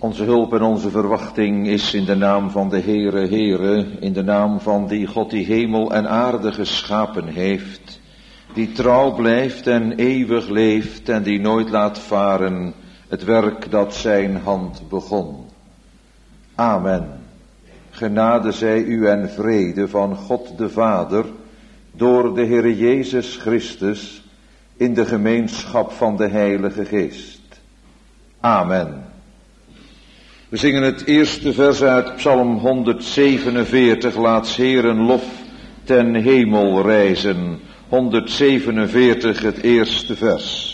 Onze hulp en onze verwachting is in de naam van de Heere, Heere, in de naam van die God die hemel en aarde geschapen heeft, die trouw blijft en eeuwig leeft en die nooit laat varen het werk dat zijn hand begon. Amen. Genade zij u en vrede van God de Vader, door de Heere Jezus Christus, in de gemeenschap van de Heilige Geest. Amen. We zingen het eerste vers uit Psalm 147, laat 's Heeren lof ten hemel rijzen. 147, het eerste vers.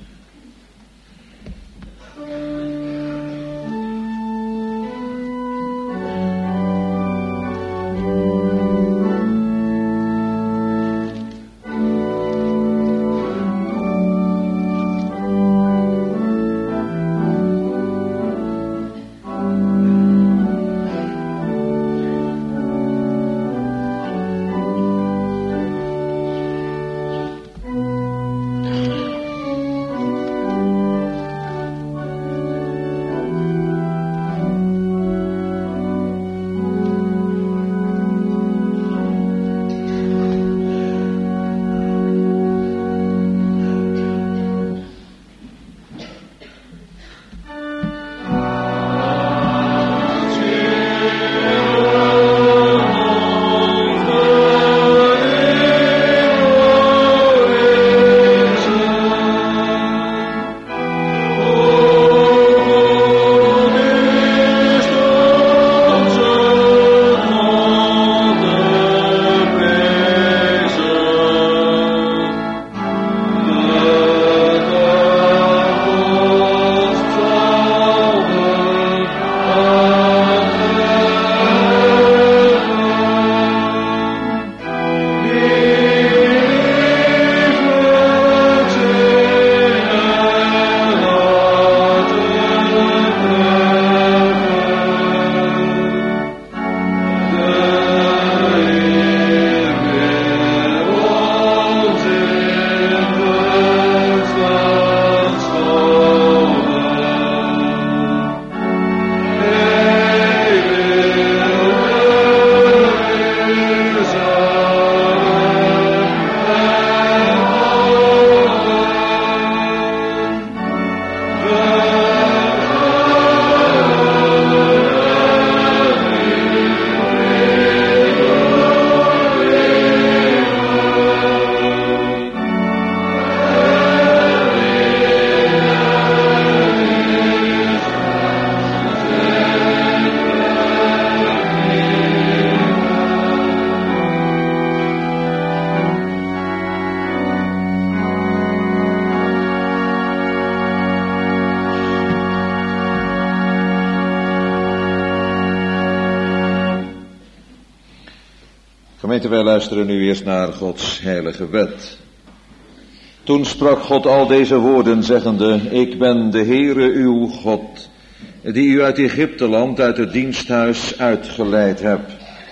Gemeente, wij luisteren nu eerst naar Gods heilige wet. Toen sprak God al deze woorden, zeggende: Ik ben de Heere uw God, die u uit Egypteland, uit het diensthuis uitgeleid heb.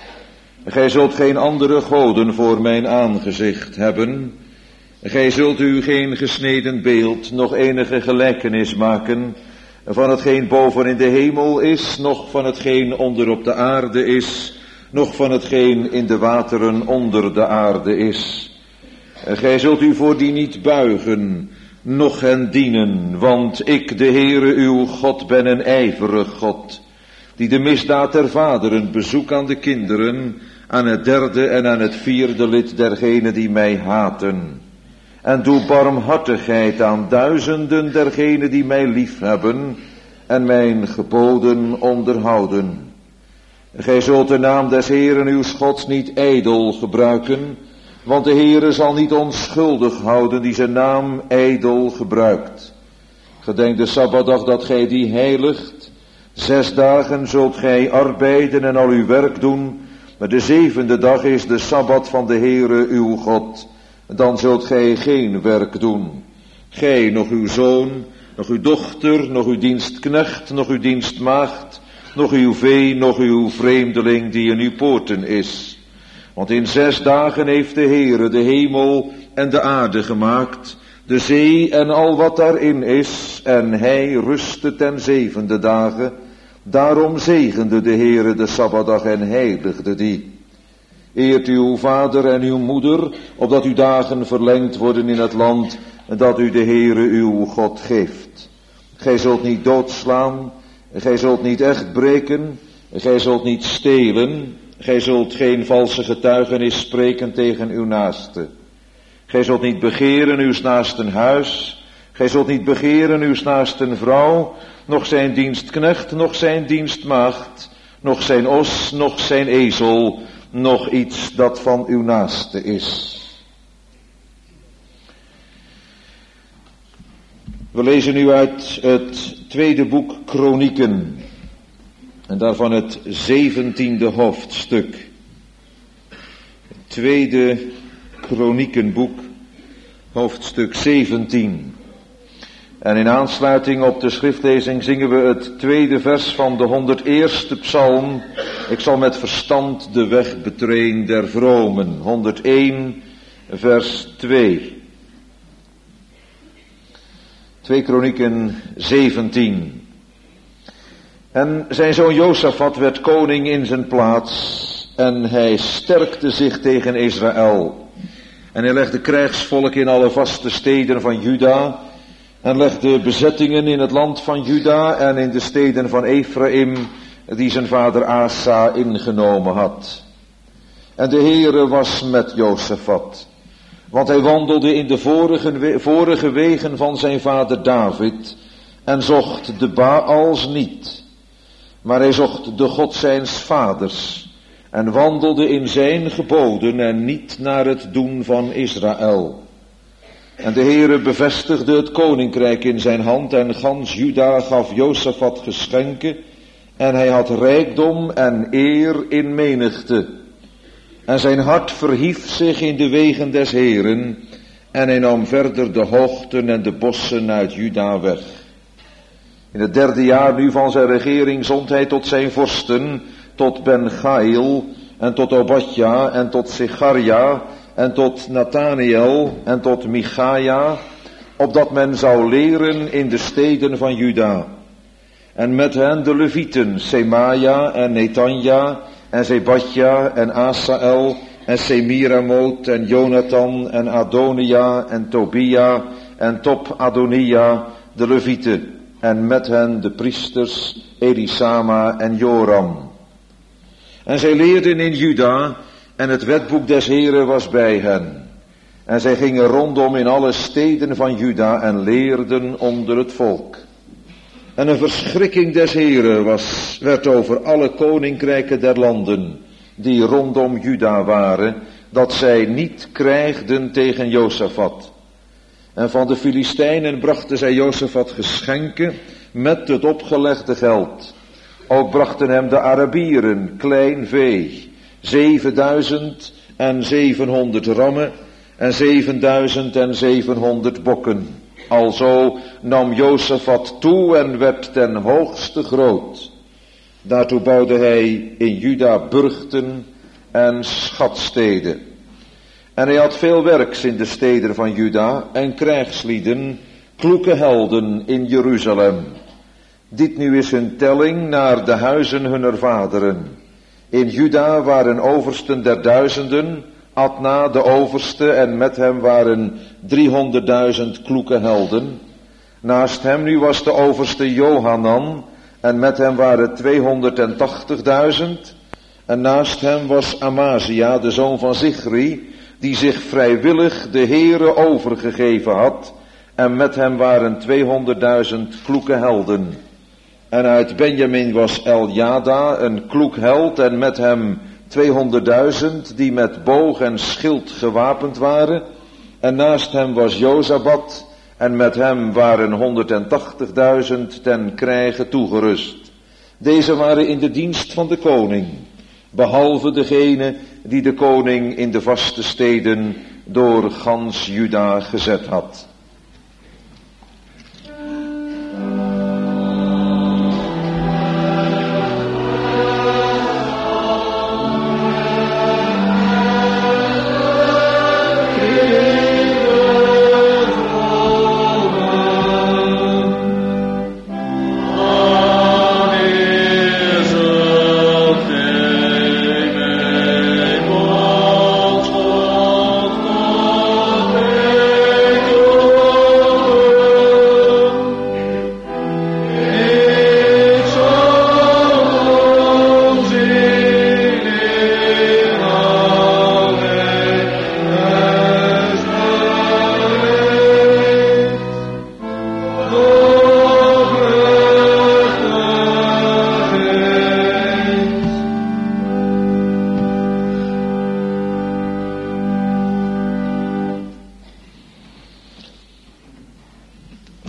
Gij zult geen andere goden voor mijn aangezicht hebben. Gij zult u geen gesneden beeld, noch enige gelijkenis maken van hetgeen boven in de hemel is, noch van hetgeen onder op de aarde is, noch van hetgeen in de wateren onder de aarde is. Gij zult u voor die niet buigen, noch hen dienen, want ik, de Heere uw God, ben een ijverig God, die de misdaad der vaderen bezoek aan de kinderen, aan het derde en aan het vierde lid dergenen die mij haten. En doe barmhartigheid aan duizenden dergenen die mij liefhebben en mijn geboden onderhouden. Gij zult de naam des Heeren uws Gods niet ijdel gebruiken, want de Heere zal niet onschuldig houden die zijn naam ijdel gebruikt. Gedenk de Sabbatdag dat gij die heiligt. 6 dagen zult gij arbeiden en al uw werk doen, maar de 7e dag is de Sabbat van de Heere uw God. Dan zult gij geen werk doen. Gij, nog uw zoon, nog uw dochter, nog uw dienstknecht, nog uw dienstmaagd, nog uw vee, nog uw vreemdeling die in uw poorten is. Want in 6 dagen heeft de Heere de hemel en de aarde gemaakt, de zee en al wat daarin is, en hij rustte ten 7e dagen. Daarom zegende de Heere de Sabbatdag en heiligde die. Eert uw vader en uw moeder, opdat uw dagen verlengd worden in het land dat u de Heere uw God geeft. Gij zult niet doodslaan, gij zult niet echt breken, gij zult niet stelen, gij zult geen valse getuigenis spreken tegen uw naaste. Gij zult niet begeren uws naasten huis, gij zult niet begeren uws naasten vrouw, noch zijn dienstknecht, noch zijn dienstmaagd, noch zijn os, noch zijn ezel, noch iets dat van uw naaste is. We lezen nu uit het tweede boek Kronieken. En daarvan het 17e hoofdstuk. Het tweede Kronikenboek, hoofdstuk 17. En in aansluiting op de schriftlezing zingen we het tweede vers van de 101ste psalm. Ik zal met verstand de weg betreden der vromen. 101 vers 2. 2 Kronieken 17. En zijn zoon Josafat werd koning in zijn plaats. En hij sterkte zich tegen Israël. En hij legde krijgsvolk in alle vaste steden van Juda. En legde bezettingen in het land van Juda en in de steden van Ephraim, die zijn vader Asa ingenomen had. En de Heere was met Josafat, want hij wandelde in de vorige wegen van zijn vader David en zocht de Baals niet. Maar hij zocht de God zijns vaders en wandelde in zijn geboden en niet naar het doen van Israël. En de Heere bevestigde het koninkrijk in zijn hand en gans Juda gaf Josafat geschenken en hij had rijkdom en eer in menigte. En zijn hart verhief zich in de wegen des Heeren en hij nam verder de hoogten en de bossen uit Juda weg. In het 3e jaar nu van zijn regering zond hij tot zijn vorsten, tot Ben-Gail en tot Obadja en tot Zecharia en tot Nathaniel en tot Michaja, opdat men zou leren in de steden van Juda. En met hen de Levieten, Semaja en Netanja en Zebadja en Asael en Semiramot en Jonathan en Adonia en Tobia en Top-Adonia, de Levieten. En met hen de priesters Elisama en Joram. En zij leerden in Juda en het wetboek des Heren was bij hen. En zij gingen rondom in alle steden van Juda en leerden onder het volk. En een verschrikking des Heren werd over alle koninkrijken der landen, die rondom Juda waren, dat zij niet krijgden tegen Josafat. En van de Filistijnen brachten zij Josafat geschenken met het opgelegde geld. Ook brachten hem de Arabieren klein vee, 7700 rammen en 7700 bokken. Alzo nam Josafat toe en werd ten hoogste groot. Daartoe bouwde hij in Juda burchten en schatsteden. En hij had veel werks in de steden van Juda en krijgslieden, kloeke helden in Jeruzalem. Dit nu is hun telling naar de huizen hunner vaderen. In Juda waren oversten der duizenden, Adna de overste en met hem waren 300.000 kloeke helden. Naast hem nu was de overste Johanan en met hem waren 280.000. En naast hem was Amazia, de zoon van Zichri, die zich vrijwillig de Heere overgegeven had. En met hem waren 200.000 kloeke helden. En uit Benjamin was Eljada, een kloek held, en met hem 200.000 die met boog en schild gewapend waren. En naast hem was Jozabat, en met hem waren 180.000 ten krijge toegerust. Deze waren in de dienst van de koning, behalve degene die de koning in de vaste steden door gans Juda gezet had. Amen.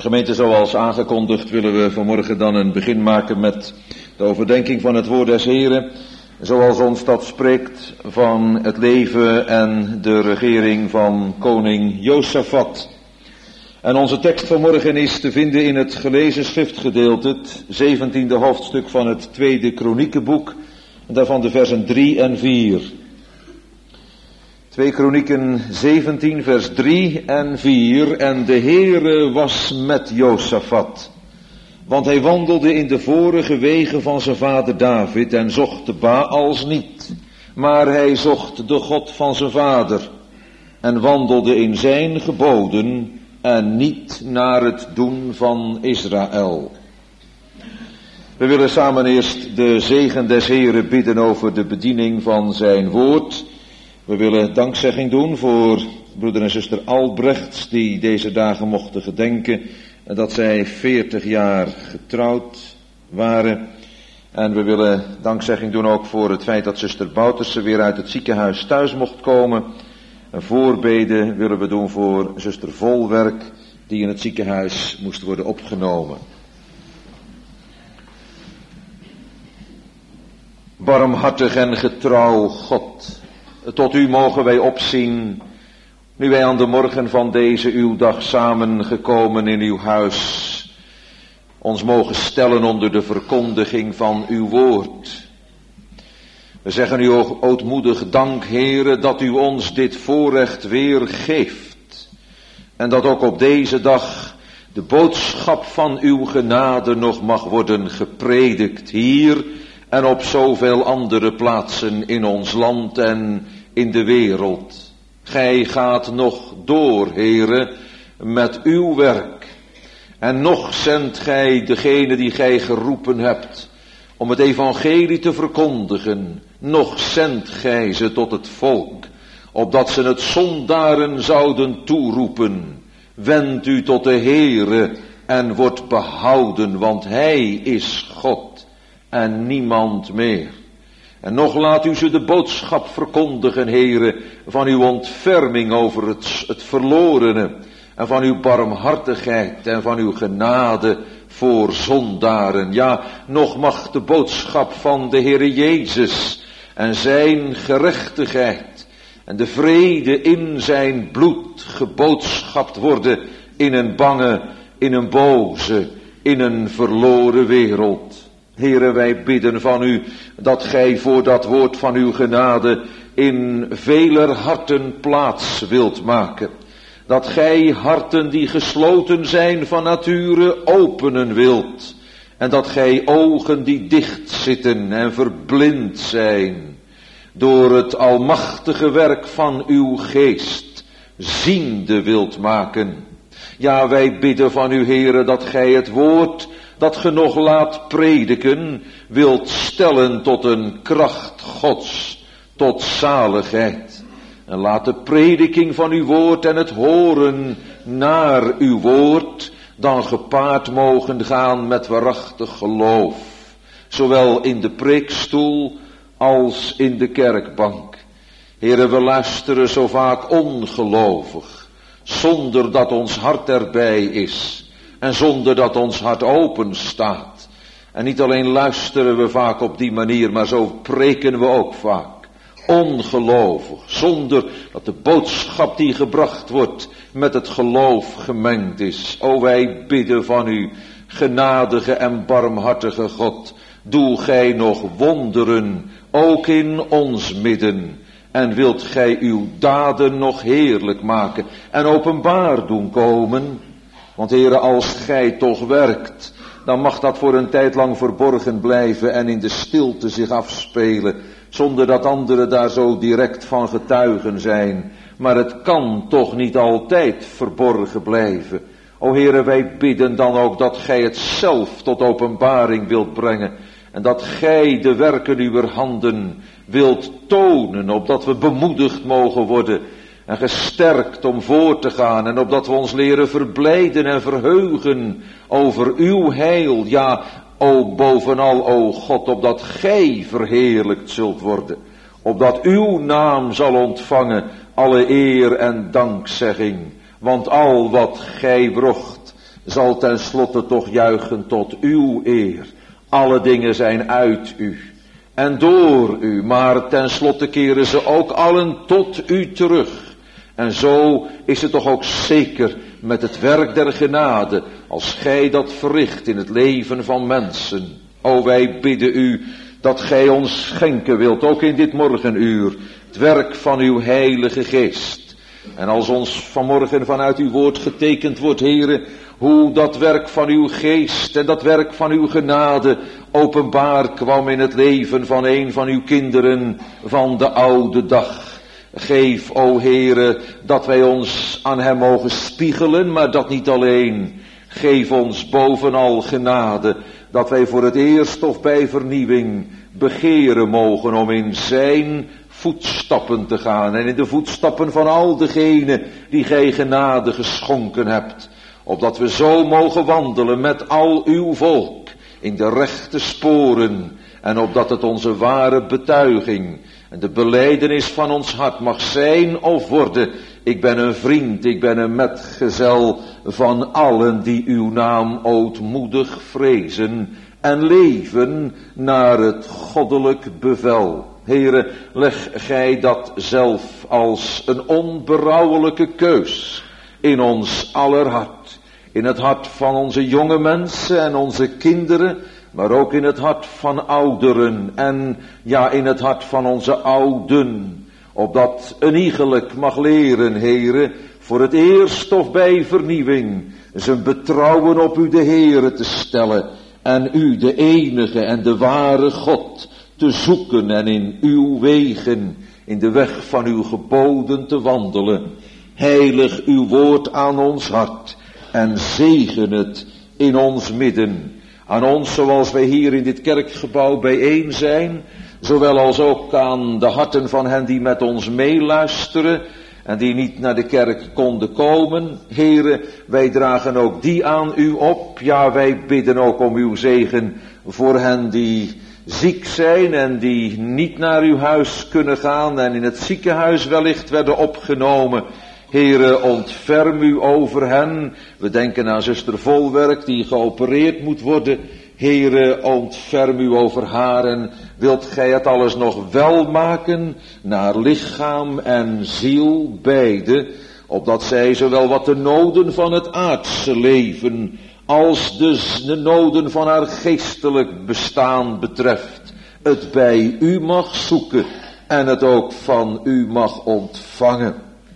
Gemeente, zoals aangekondigd willen we vanmorgen dan een begin maken met de overdenking van het woord des Heren, zoals ons dat spreekt van het leven en de regering van koning Josafat. En onze tekst vanmorgen is te vinden in het gelezen schriftgedeelte, het 17e hoofdstuk van het 2e Kroniekenboek, en daarvan de versen 3 en 4. 2 Kronieken 17 vers 3 en 4. En de Heere was met Josafat, want hij wandelde in de vorige wegen van zijn vader David en zocht de Baals niet, maar hij zocht de God van zijn vader en wandelde in zijn geboden en niet naar het doen van Israël. We willen samen eerst de zegen des Heren bidden over de bediening van zijn woord. We willen dankzegging doen voor broeder en zuster Albrechts, die deze dagen mochten gedenken en dat zij 40 jaar getrouwd waren. En we willen dankzegging doen ook voor het feit dat zuster Bouterse weer uit het ziekenhuis thuis mocht komen. En voorbeden willen we doen voor zuster Volwerk, die in het ziekenhuis moest worden opgenomen. Barmhartig en getrouw God, tot u mogen wij opzien, nu wij aan de morgen van deze uw dag samengekomen in uw huis, ons mogen stellen onder de verkondiging van uw woord. We zeggen u ootmoedig dank, Heere, dat u ons dit voorrecht weer geeft. En dat ook op deze dag de boodschap van uw genade nog mag worden gepredikt hier en op zoveel andere plaatsen in ons land en in de wereld. Gij gaat nog door, Heere, met uw werk. En nog zendt gij degene die gij geroepen hebt om het evangelie te verkondigen. Nog zendt gij ze tot het volk, opdat ze het zondaren zouden toeroepen. Wend u tot de Heere en wordt behouden, want hij is God en niemand meer. En nog laat u ze de boodschap verkondigen, Heere, van uw ontferming over het verlorene en van uw barmhartigheid en van uw genade voor zondaren. Ja, nog mag de boodschap van de Heere Jezus en zijn gerechtigheid en de vrede in zijn bloed geboodschapt worden in een bange, in een boze, in een verloren wereld. Heere, wij bidden van u dat gij voor dat woord van uw genade in veler harten plaats wilt maken. Dat gij harten die gesloten zijn van nature openen wilt. En dat gij ogen die dicht zitten en verblind zijn door het almachtige werk van uw geest ziende wilt maken. Ja, wij bidden van u, Heere, dat gij het woord dat ge nog laat prediken wilt stellen tot een kracht Gods, tot zaligheid. En laat de prediking van uw woord en het horen naar uw woord dan gepaard mogen gaan met waarachtig geloof. Zowel in de preekstoel als in de kerkbank. Heere, we luisteren zo vaak ongelovig, zonder dat ons hart erbij is. En zonder dat ons hart open staat. En niet alleen luisteren we vaak op die manier, maar zo preken we ook vaak. Ongelovig, zonder dat de boodschap die gebracht wordt met het geloof gemengd is. O, wij bidden van u, genadige en barmhartige God, doe gij nog wonderen, ook in ons midden. En wilt gij uw daden nog heerlijk maken en openbaar doen komen. Want Heere, als gij toch werkt, dan mag dat voor een tijd lang verborgen blijven en in de stilte zich afspelen, zonder dat anderen daar zo direct van getuigen zijn. Maar het kan toch niet altijd verborgen blijven. O Heere, wij bidden dan ook dat gij het zelf tot openbaring wilt brengen en dat gij de werken uwer handen wilt tonen, opdat we bemoedigd mogen worden en gesterkt om voor te gaan en opdat we ons leren verblijden en verheugen over uw heil. Ja, o bovenal, o God, opdat gij verheerlijkt zult worden. Opdat uw naam zal ontvangen alle eer en dankzegging. Want al wat gij wrocht zal tenslotte toch juichen tot uw eer. Alle dingen zijn uit u en door u, maar tenslotte keren ze ook allen tot u terug. En zo is het toch ook zeker met het werk der genade, als gij dat verricht in het leven van mensen. O, wij bidden u dat gij ons schenken wilt, ook in dit morgenuur, het werk van uw Heilige Geest. En als ons vanmorgen vanuit uw woord getekend wordt, Heere, hoe dat werk van uw Geest en dat werk van uw genade openbaar kwam in het leven van een van uw kinderen van de oude dag. Geef, o Heere, dat wij ons aan hem mogen spiegelen, maar dat niet alleen. Geef ons bovenal genade, dat wij voor het eerst of bij vernieuwing begeren mogen om in zijn voetstappen te gaan en in de voetstappen van al degenen die gij genade geschonken hebt, opdat we zo mogen wandelen met al uw volk in de rechte sporen en opdat het onze ware betuiging en de belijdenis van ons hart mag zijn of worden: ik ben een vriend, ik ben een metgezel van allen die uw naam ootmoedig vrezen en leven naar het goddelijk bevel. Heere, leg gij dat zelf als een onberouwelijke keus in ons aller hart. In het hart van onze jonge mensen en onze kinderen, maar ook in het hart van ouderen en ja, in het hart van onze ouden. Opdat een iegelijk mag leren, Heere, voor het eerst of bij vernieuwing zijn betrouwen op u de Heere te stellen en u de enige en de ware God te zoeken en in uw wegen, in de weg van uw geboden te wandelen. Heilig uw woord aan ons hart en zegen het in ons midden. Aan ons zoals wij hier in dit kerkgebouw bijeen zijn, zowel als ook aan de harten van hen die met ons meeluisteren en die niet naar de kerk konden komen. Heere, wij dragen ook die aan u op. Ja, wij bidden ook om uw zegen voor hen die ziek zijn en die niet naar uw huis kunnen gaan en in het ziekenhuis wellicht werden opgenomen. Heere, ontferm u over hen. We denken aan zuster Volwerk die geopereerd moet worden. Heere, ontferm u over haar en wilt gij het alles nog wel maken naar lichaam en ziel beide, opdat zij zowel wat de noden van het aardse leven als de noden van haar geestelijk bestaan betreft, het bij u mag zoeken en het ook van u mag ontvangen.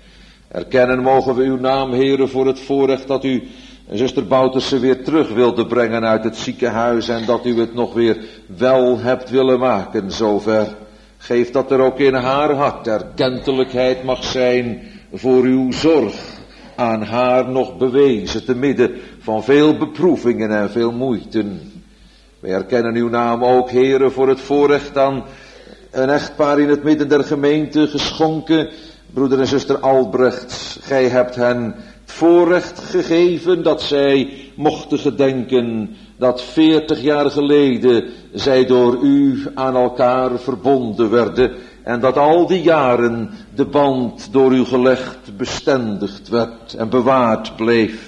Erkennen mogen we uw naam, Heere, voor het voorrecht dat u zuster Bouterse weer terug wilde brengen uit het ziekenhuis en dat u het nog weer wel hebt willen maken zover. Geef dat er ook in haar hart erkentelijkheid mag zijn voor uw zorg aan haar nog bewezen te midden van veel beproevingen en veel moeiten. Wij erkennen uw naam ook, Heere, voor het voorrecht aan een echtpaar in het midden der gemeente geschonken. Broeder en zuster Albrecht, gij hebt hen het voorrecht gegeven dat zij mochten gedenken dat 40 jaar geleden zij door u aan elkaar verbonden werden en dat al die jaren de band door u gelegd bestendigd werd en bewaard bleef.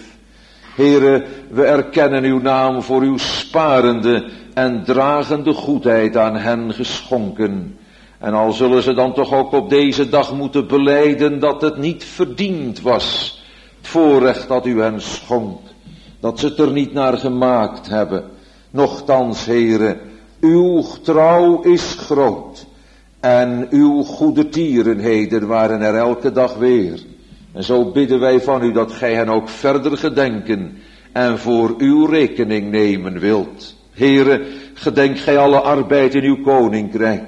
Heere, we erkennen uw naam voor uw sparende en dragende goedheid aan hen geschonken. En al zullen ze dan toch ook op deze dag moeten belijden dat het niet verdiend was, het voorrecht dat u hen schonk, dat ze het er niet naar gemaakt hebben. Nochtans, Heere, uw trouw is groot en uw goede tierenheden waren er elke dag weer. En zo bidden wij van u dat gij hen ook verder gedenken en voor uw rekening nemen wilt. Heere, gedenk gij alle arbeid in uw koninkrijk,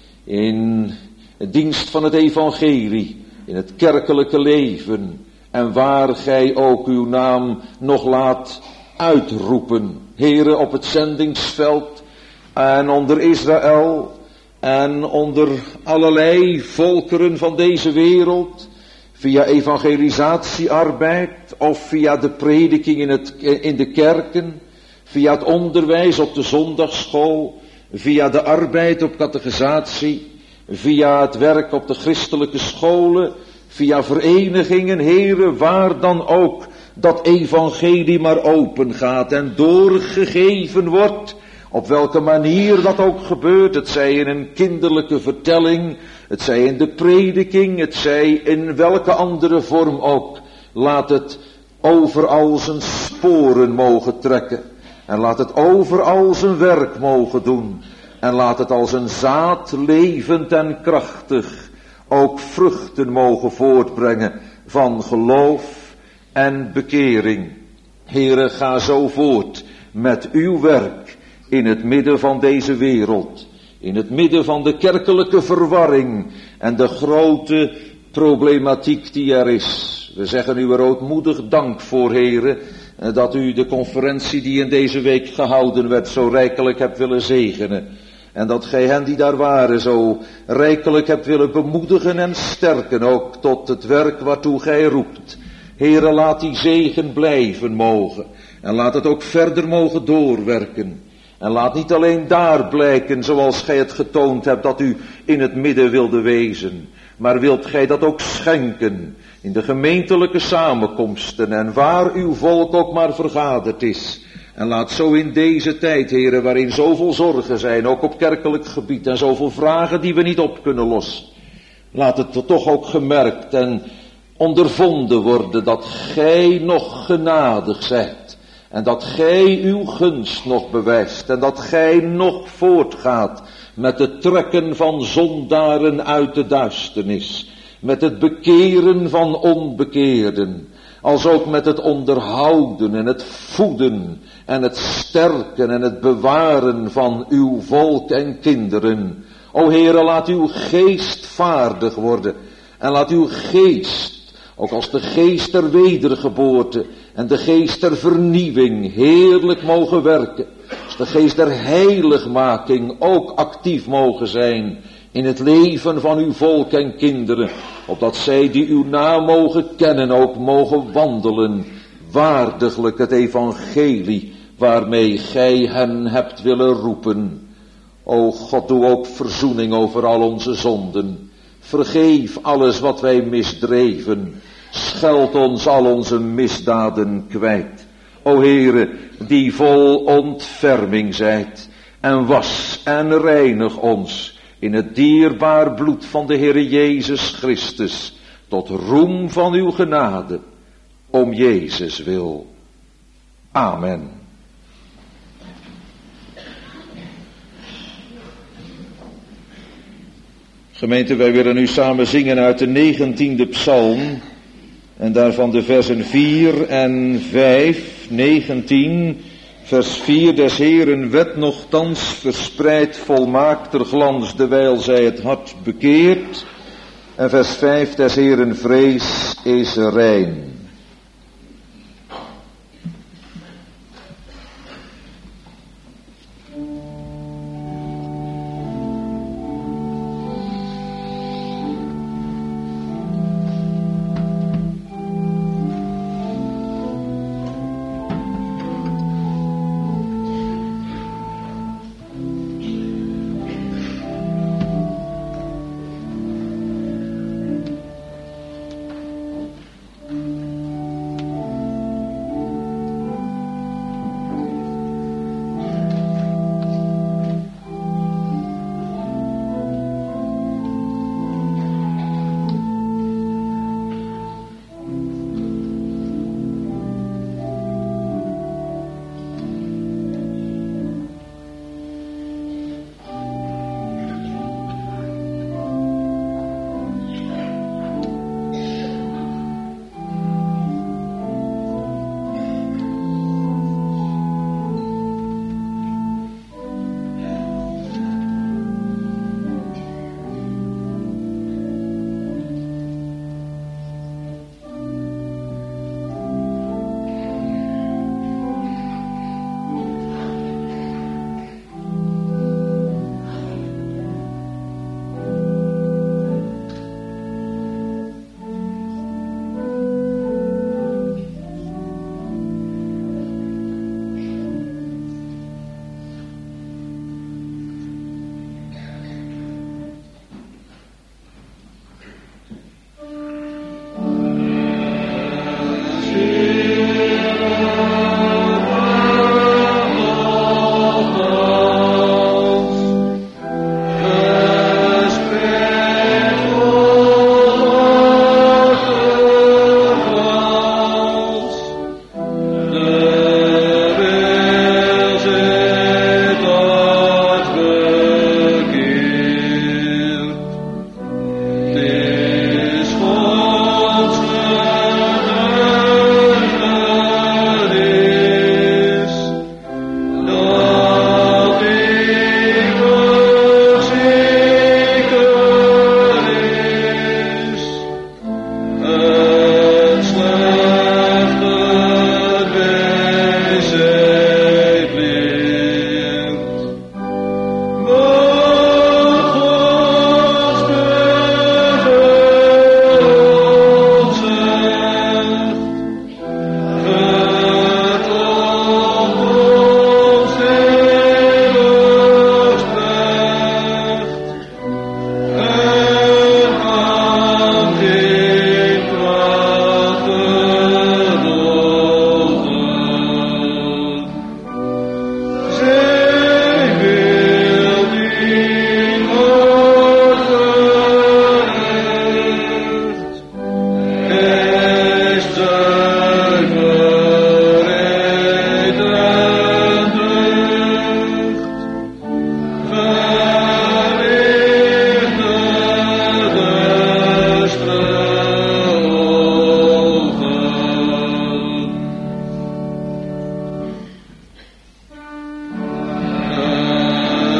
in het dienst van het evangelie, in het kerkelijke leven en waar gij ook uw naam nog laat uitroepen. Heere, op het zendingsveld en onder Israël en onder allerlei volkeren van deze wereld, via evangelisatiearbeid of via de prediking in de kerken, via het onderwijs op de zondagsschool, via de arbeid op catechisatie, via het werk op de christelijke scholen, via verenigingen, Heere, waar dan ook dat evangelie maar open gaat en doorgegeven wordt, op welke manier dat ook gebeurt, het zij in een kinderlijke vertelling, het zij in de prediking, het zij in welke andere vorm ook. Laat het overal zijn sporen mogen trekken en laat het overal zijn werk mogen doen en laat het als een zaad levend en krachtig ook vruchten mogen voortbrengen van geloof en bekering. Heere, ga zo voort met uw werk in het midden van deze wereld, in het midden van de kerkelijke verwarring en de grote problematiek die er is. We zeggen u er ootmoedig dank voor, Heere, dat u de conferentie die in deze week gehouden werd zo rijkelijk hebt willen zegenen. En dat gij hen die daar waren zo rijkelijk hebt willen bemoedigen en sterken, ook tot het werk waartoe gij roept. Heere, laat die zegen blijven mogen. En laat het ook verder mogen doorwerken. En laat niet alleen daar blijken, zoals gij het getoond hebt, dat u in het midden wilde wezen. Maar wilt gij dat ook schenken in de gemeentelijke samenkomsten en waar uw volk ook maar vergaderd is. En laat zo in deze tijd, Heere, waarin zoveel zorgen zijn, ook op kerkelijk gebied, en zoveel vragen die we niet op kunnen lossen. Laat het toch ook gemerkt en ondervonden worden dat gij nog genadig zijt. En dat gij uw gunst nog bewijst. En dat gij nog voortgaat met het trekken van zondaren uit de duisternis. Met het bekeren van onbekeerden. Als ook met het onderhouden en het voeden en het sterken en het bewaren van uw volk en kinderen. O Heere, laat uw geest vaardig worden. En laat uw geest, ook als de geest der wedergeboorte en de geest der vernieuwing, heerlijk mogen werken. Als de geest der heiligmaking ook actief mogen zijn in het leven van uw volk en kinderen. Opdat zij die uw naam mogen kennen ook mogen wandelen waardiglijk het evangelie waarmee gij hen hebt willen roepen. O God, doe ook verzoening over al onze zonden. Vergeef alles wat wij misdreven. Scheld ons al onze misdaden kwijt. O Heere, die vol ontferming zijt. En was en reinig ons in het dierbaar bloed van de Heere Jezus Christus. Tot roem van uw genade. Om Jezus wil. Amen. Gemeente, wij willen nu samen zingen uit de 19e psalm. En daarvan de versen 4 en 5. 19, vers 4. Des Heeren wet nochtans verspreidt volmaakter glans, dewijl zij het hart bekeert. En vers 5. Des Heeren vrees is rein.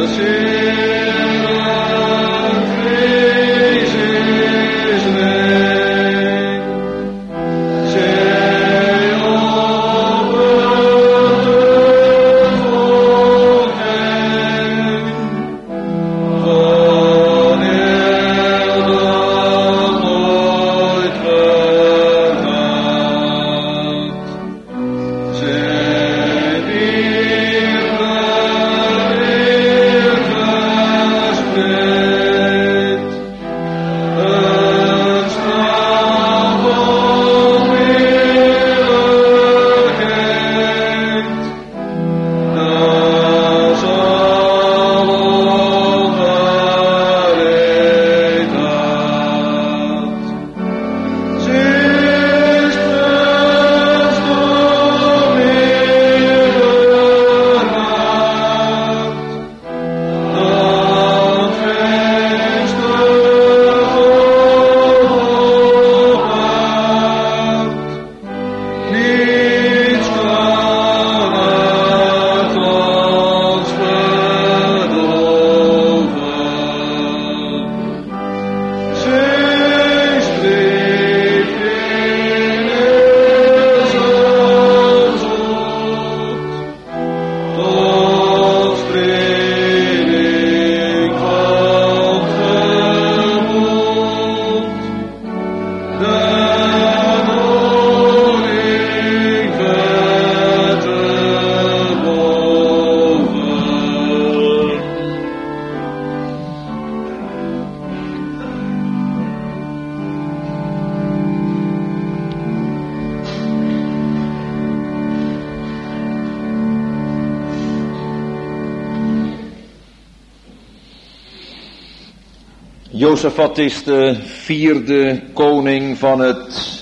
Jozefat is de vierde koning van het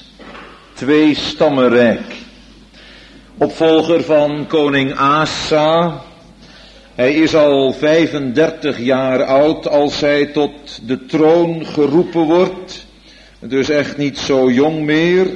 tweestammenrijk. Opvolger van koning Asa. Hij is al 35 jaar oud als hij tot de troon geroepen wordt. Dus echt niet zo jong meer.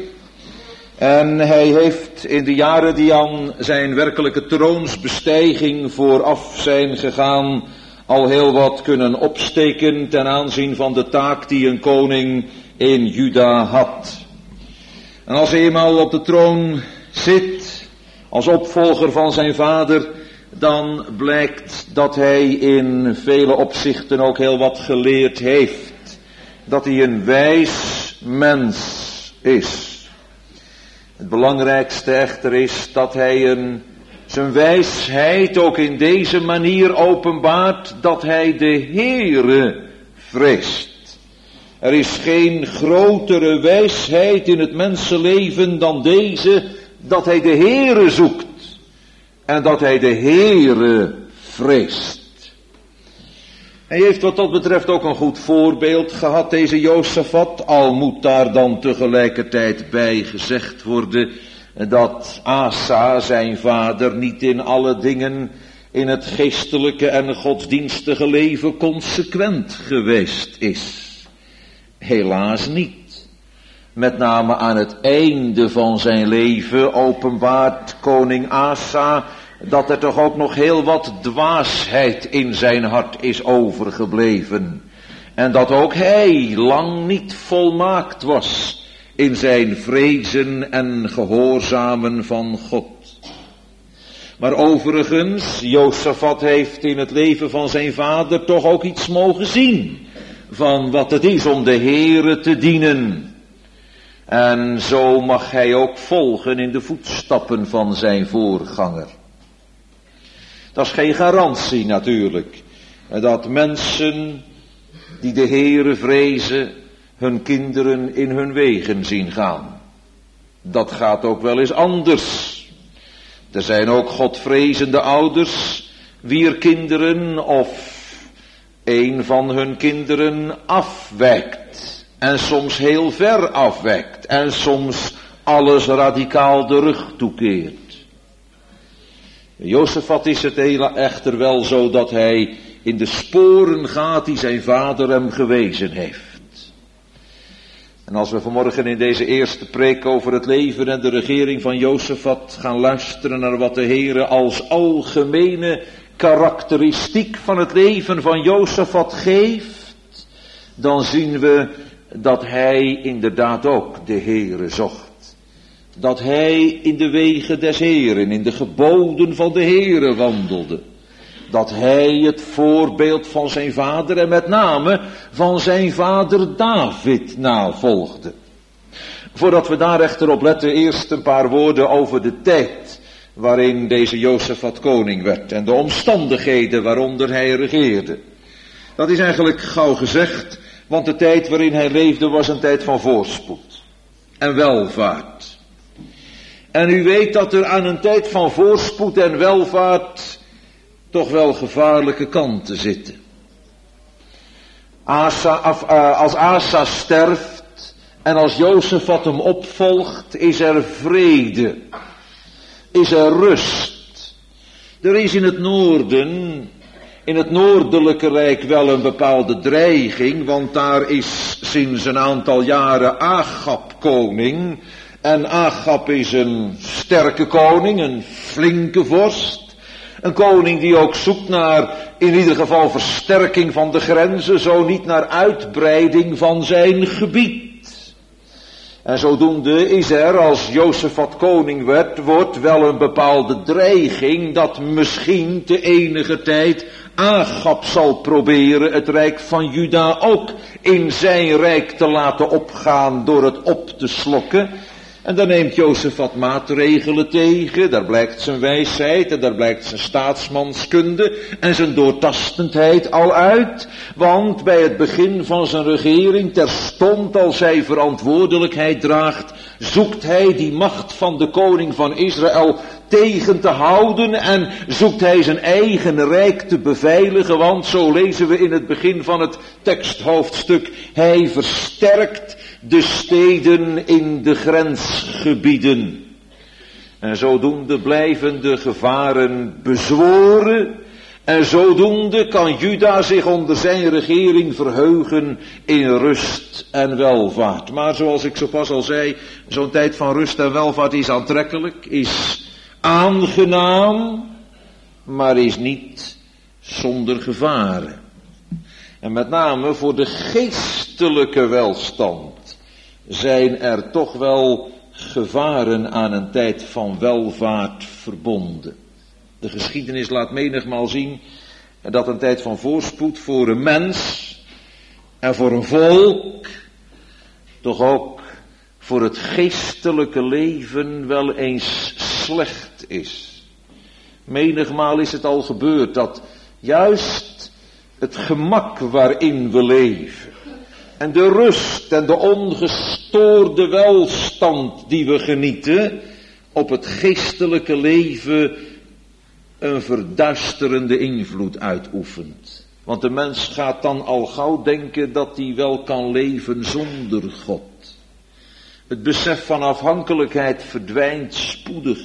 En hij heeft in de jaren die aan zijn werkelijke troonsbestijging vooraf zijn gegaan al heel wat kunnen opsteken ten aanzien van de taak die een koning in Juda had. En als hij eenmaal op de troon zit, als opvolger van zijn vader, dan blijkt dat hij in vele opzichten ook heel wat geleerd heeft. Dat hij een wijs mens is. Het belangrijkste echter is dat hij zijn wijsheid ook in deze manier openbaart dat hij de Heere vreest. Er is geen grotere wijsheid in het mensenleven dan deze, dat hij de Heere zoekt en dat hij de Heere vreest. Hij heeft wat dat betreft ook een goed voorbeeld gehad, deze Jozefat, al moet daar dan tegelijkertijd bij gezegd worden dat Asa, zijn vader, niet in alle dingen in het geestelijke en godsdienstige leven consequent geweest is. Helaas niet. Met name aan het einde van zijn leven openbaart koning Asa dat er toch ook nog heel wat dwaasheid in zijn hart is overgebleven. En dat ook hij lang niet volmaakt was in zijn vrezen en gehoorzamen van God. Maar overigens, Jozefat heeft in het leven van zijn vader toch ook iets mogen zien van wat het is om de Heere te dienen. En zo mag hij ook volgen in de voetstappen van zijn voorganger. Dat is geen garantie natuurlijk, dat mensen die de Heere vrezen hun kinderen in hun wegen zien gaan. Dat gaat ook wel eens anders. Er zijn ook godvrezende ouders, wier kinderen of een van hun kinderen afwijkt. En soms heel ver afwijkt. En soms alles radicaal de rug toekeert. Jozefat is het echter wel zo dat hij in de sporen gaat die zijn vader hem gewezen heeft. En als we vanmorgen in deze eerste preek over het leven en de regering van Jozefat gaan luisteren naar wat de Heere als algemene karakteristiek van het leven van Jozefat geeft, dan zien we dat hij inderdaad ook de Heere zocht. Dat hij in de wegen des Heeren, in de geboden van de Heere wandelde. Dat hij het voorbeeld van zijn vader en met name van zijn vader David navolgde. Voordat we daar echter op letten, eerst een paar woorden over de tijd waarin deze Jozefat koning werd en de omstandigheden waaronder hij regeerde. Dat is eigenlijk gauw gezegd, want de tijd waarin hij leefde was een tijd van voorspoed en welvaart. En u weet dat er aan een tijd van voorspoed en welvaart toch wel gevaarlijke kanten zitten. Als Asa sterft en als Jozefat hem opvolgt, is er vrede, is er rust. Er is in het noorden, in het noordelijke rijk wel een bepaalde dreiging, want daar is sinds een aantal jaren Agab koning. En Agab is een sterke koning, een flinke vorst. Een koning die ook zoekt naar, in ieder geval, versterking van de grenzen, zo niet naar uitbreiding van zijn gebied. En zodoende is er, als Jozefat koning wordt wel een bepaalde dreiging dat misschien te enige tijd Agab zal proberen het rijk van Juda ook in zijn rijk te laten opgaan door het op te slokken. En daar neemt Jozefat maatregelen tegen, daar blijkt zijn wijsheid en daar blijkt zijn staatsmanskunde en zijn doortastendheid al uit. Want bij het begin van zijn regering, terstond als hij verantwoordelijkheid draagt, zoekt hij die macht van de koning van Israël tegen te houden en zoekt hij zijn eigen rijk te beveiligen, want zo lezen we in het begin van het teksthoofdstuk, hij versterkt de steden in de grensgebieden. En zodoende blijven de gevaren bezworen en zodoende kan Juda zich onder zijn regering verheugen in rust en welvaart. Maar zoals ik zo pas al zei, zo'n tijd van rust en welvaart is aantrekkelijk, is aangenaam, maar is niet zonder gevaren. En met name voor de geestelijke welstand zijn er toch wel gevaren aan een tijd van welvaart verbonden. De geschiedenis laat menigmaal zien dat een tijd van voorspoed voor een mens en voor een volk, toch ook voor het geestelijke leven wel eens slecht is. Menigmaal is het al gebeurd dat juist het gemak waarin we leven en de rust en de ongestoorde welstand die we genieten op het geestelijke leven een verduisterende invloed uitoefent. Want de mens gaat dan al gauw denken dat hij wel kan leven zonder God. Het besef van afhankelijkheid verdwijnt spoedig.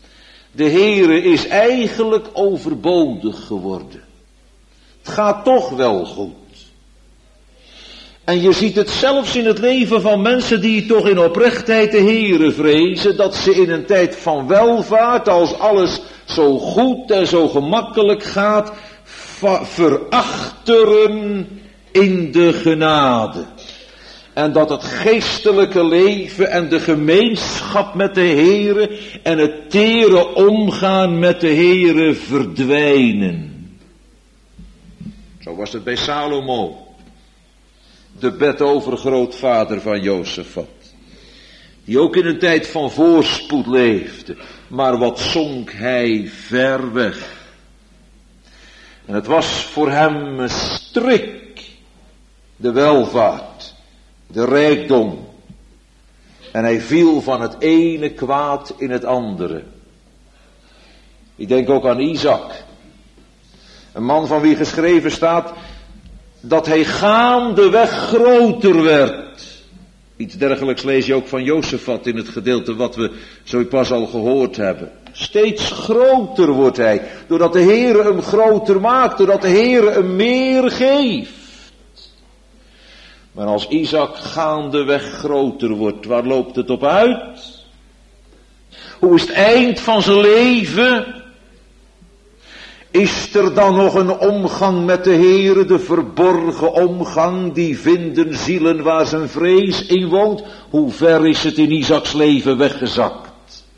De Heere is eigenlijk overbodig geworden. Het gaat toch wel goed. En je ziet het zelfs in het leven van mensen die toch in oprechtheid de Heere vrezen, dat ze in een tijd van welvaart, als alles zo goed en zo gemakkelijk gaat, verachteren in de genade. En dat het geestelijke leven en de gemeenschap met de Heere en het tere omgaan met de Heere verdwijnen. Zo was het bij Salomo, de bedovergrootvader van Jozefat, die ook in een tijd van voorspoed leefde, maar wat zonk hij ver weg. En het was voor hem een strik, de welvaart, de rijkdom. En hij viel van het ene kwaad in het andere. Ik denk ook aan Isaac, een man van wie geschreven staat dat hij gaandeweg groter werd. Iets dergelijks lees je ook van Jozefat in het gedeelte wat we zo pas al gehoord hebben. Steeds groter wordt hij, doordat de Heere hem groter maakt, doordat de Heere hem meer geeft. Maar als Isaac gaandeweg groter wordt, waar loopt het op uit? Hoe is het eind van zijn leven? Is er dan nog een omgang met de Heere, de verborgen omgang, die vinden zielen waar zijn vrees in woont? Hoe ver is het in Isaaks leven weggezakt?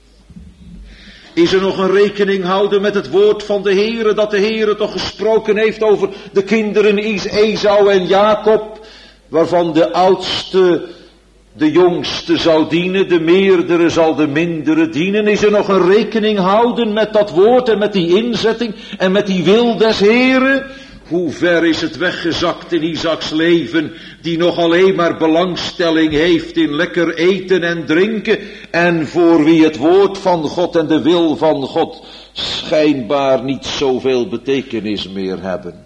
Is er nog een rekening houden met het woord van de Heere, dat de Heere toch gesproken heeft over de kinderen Esau en Jacob, waarvan de oudste de jongste zou dienen, de meerdere zal de mindere dienen? Is er nog een rekening houden met dat woord en met die inzetting en met die wil des Heeren? Hoe ver is het weggezakt in Isaaks leven, die nog alleen maar belangstelling heeft in lekker eten en drinken, en voor wie het woord van God en de wil van God schijnbaar niet zoveel betekenis meer hebben.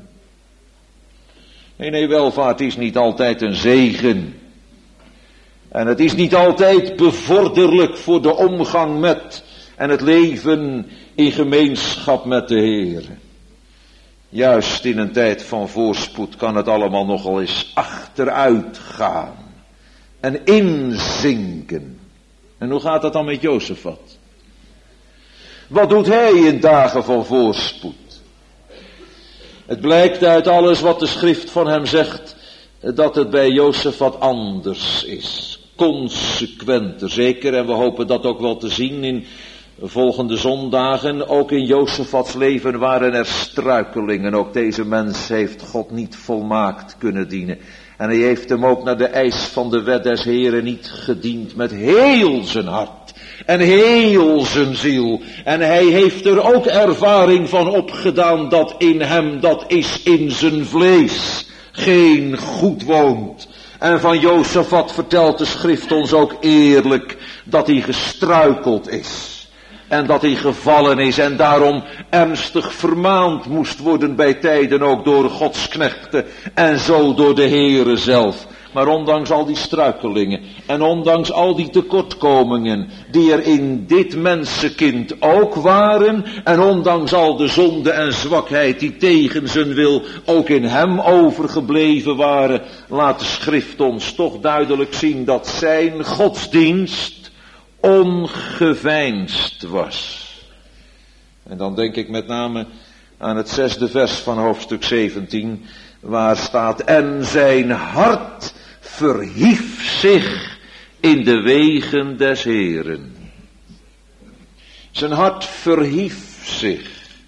Nee, welvaart is niet altijd een zegen. En het is niet altijd bevorderlijk voor de omgang met en het leven in gemeenschap met de Heer. Juist in een tijd van voorspoed kan het allemaal nogal eens achteruit gaan en inzinken. En hoe gaat dat dan met Jozefat? Wat doet hij in dagen van voorspoed? Het blijkt uit alles wat de schrift van hem zegt, dat het bij Jozefat anders is. Consequenter, zeker, en we hopen dat ook wel te zien in volgende zondagen. Ook in Jozefats leven waren er struikelingen. Ook deze mens heeft God niet volmaakt kunnen dienen. En hij heeft hem ook naar de eis van de wet des Heren niet gediend met heel zijn hart en heel zijn ziel. En hij heeft er ook ervaring van opgedaan dat in hem, dat is in zijn vlees, geen goed woont. En van Jozefat vertelt de schrift ons ook eerlijk dat hij gestruikeld is. En dat hij gevallen is en daarom ernstig vermaand moest worden bij tijden ook door Gods knechten en zo door de Heere zelf. Maar ondanks al die struikelingen en ondanks al die tekortkomingen die er in dit mensenkind ook waren, en ondanks al de zonde en zwakheid die tegen zijn wil ook in hem overgebleven waren, laat de schrift ons toch duidelijk zien dat zijn godsdienst ongeveinsd was. En dan denk ik met name aan het 6e vers van hoofdstuk 17, waar staat: en zijn hart verhief zich in de wegen des Heeren. Zijn hart verhief zich.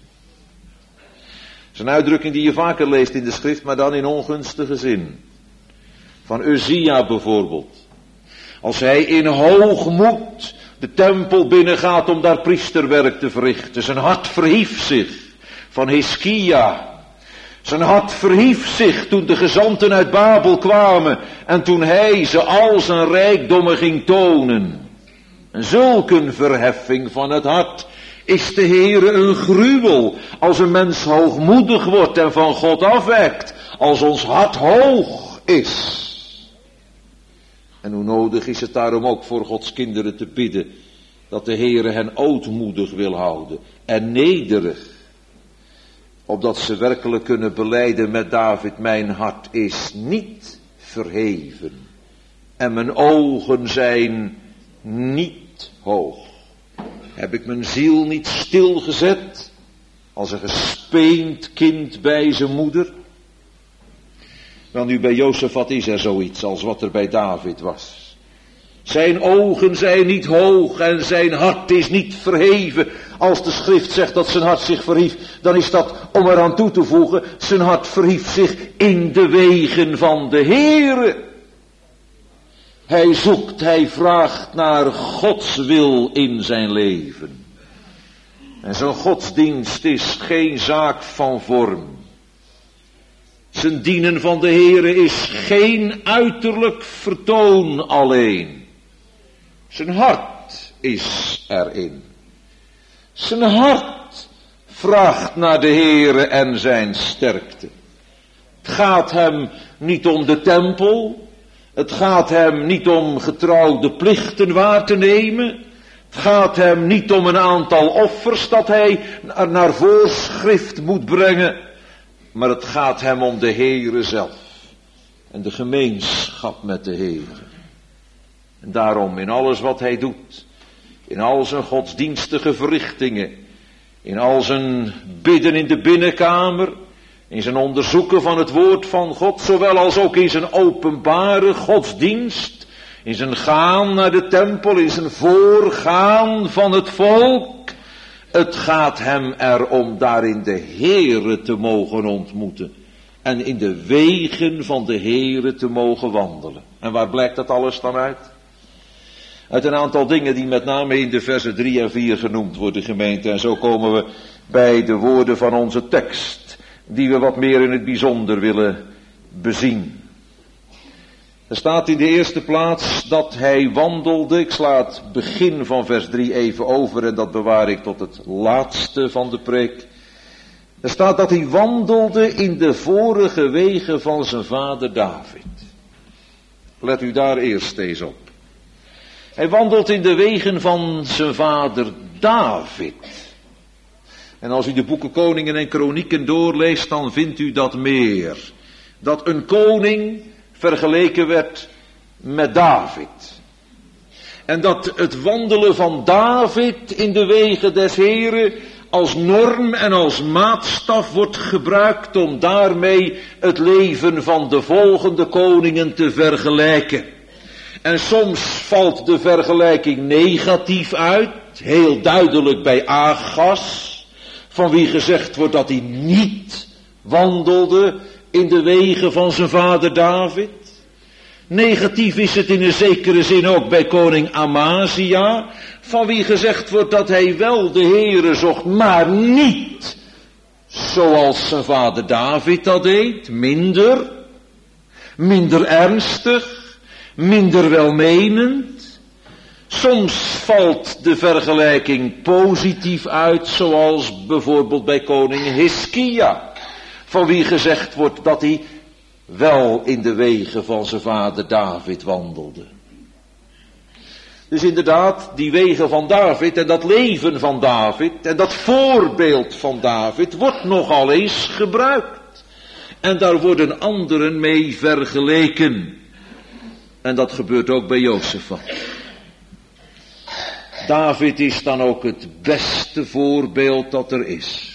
Dat is een uitdrukking die je vaker leest in de schrift, maar dan in ongunstige zin. Van Uzia bijvoorbeeld. Als hij in hoogmoed de tempel binnengaat om daar priesterwerk te verrichten. Zijn hart verhief zich. Van Hiskia. Zijn hart verhief zich toen de gezanten uit Babel kwamen en toen hij ze al zijn rijkdommen ging tonen. En zulk een verheffing van het hart is de Heere een gruwel als een mens hoogmoedig wordt en van God afwijkt, als ons hart hoog is. En hoe nodig is het daarom ook voor Gods kinderen te bidden dat de Heere hen ootmoedig wil houden en nederig, opdat ze werkelijk kunnen belijden met David: mijn hart is niet verheven en mijn ogen zijn niet hoog. Heb ik mijn ziel niet stilgezet als een gespeend kind bij zijn moeder? Wel nu, bij Jozefat is er zoiets als wat er bij David was. Zijn ogen zijn niet hoog en zijn hart is niet verheven. Als de schrift zegt dat zijn hart zich verhief, dan is dat om eraan toe te voegen: zijn hart verhief zich in de wegen van de Heere. Hij zoekt, hij vraagt naar Gods wil in zijn leven. En zijn godsdienst is geen zaak van vorm. Zijn dienen van de Heere is geen uiterlijk vertoon alleen. Zijn hart is erin. Zijn hart vraagt naar de Heere en zijn sterkte. Het gaat hem niet om de tempel. Het gaat hem niet om getrouwde plichten waar te nemen. Het gaat hem niet om een aantal offers dat hij naar voorschrift moet brengen. Maar het gaat hem om de Heere zelf. En de gemeenschap met de Heere. En daarom in alles wat hij doet. In al zijn godsdienstige verrichtingen. In al zijn bidden in de binnenkamer, in zijn onderzoeken van het woord van God, zowel als ook in zijn openbare godsdienst, in zijn gaan naar de tempel, in zijn voorgaan van het volk. Het gaat hem erom daarin de Heere te mogen ontmoeten en in de wegen van de Heere te mogen wandelen. En waar blijkt dat alles dan uit? Uit een aantal dingen die met name in de versen 3 en 4 genoemd worden, gemeente. En zo komen we bij de woorden van onze tekst, die we wat meer in het bijzonder willen bezien. Er staat in de eerste plaats dat hij wandelde. Ik sla het begin van vers 3 even over en dat bewaar ik tot het laatste van de preek. Er staat dat hij wandelde in de vorige wegen van zijn vader David. Let u daar eerst eens op. Hij wandelt in de wegen van zijn vader David. En als u de boeken Koningen en Kronieken doorleest, dan vindt u dat meer. Dat een koning vergeleken werd met David. En dat het wandelen van David in de wegen des Heren als norm en als maatstaf wordt gebruikt om daarmee het leven van de volgende koningen te vergelijken. En soms valt de vergelijking negatief uit, heel duidelijk bij Agas, van wie gezegd wordt dat hij niet wandelde in de wegen van zijn vader David. Negatief is het in een zekere zin ook bij koning Amazia, van wie gezegd wordt dat hij wel de Heere zocht, maar niet zoals zijn vader David dat deed, minder ernstig, minder welmenend. Soms valt de vergelijking positief uit, zoals bijvoorbeeld bij koning Hiskia, van wie gezegd wordt dat hij wel in de wegen van zijn vader David wandelde. Dus inderdaad, die wegen van David en dat leven van David en dat voorbeeld van David wordt nogal eens gebruikt. En daar worden anderen mee vergeleken. En dat gebeurt ook bij Jozefat. David is dan ook het beste voorbeeld dat er is.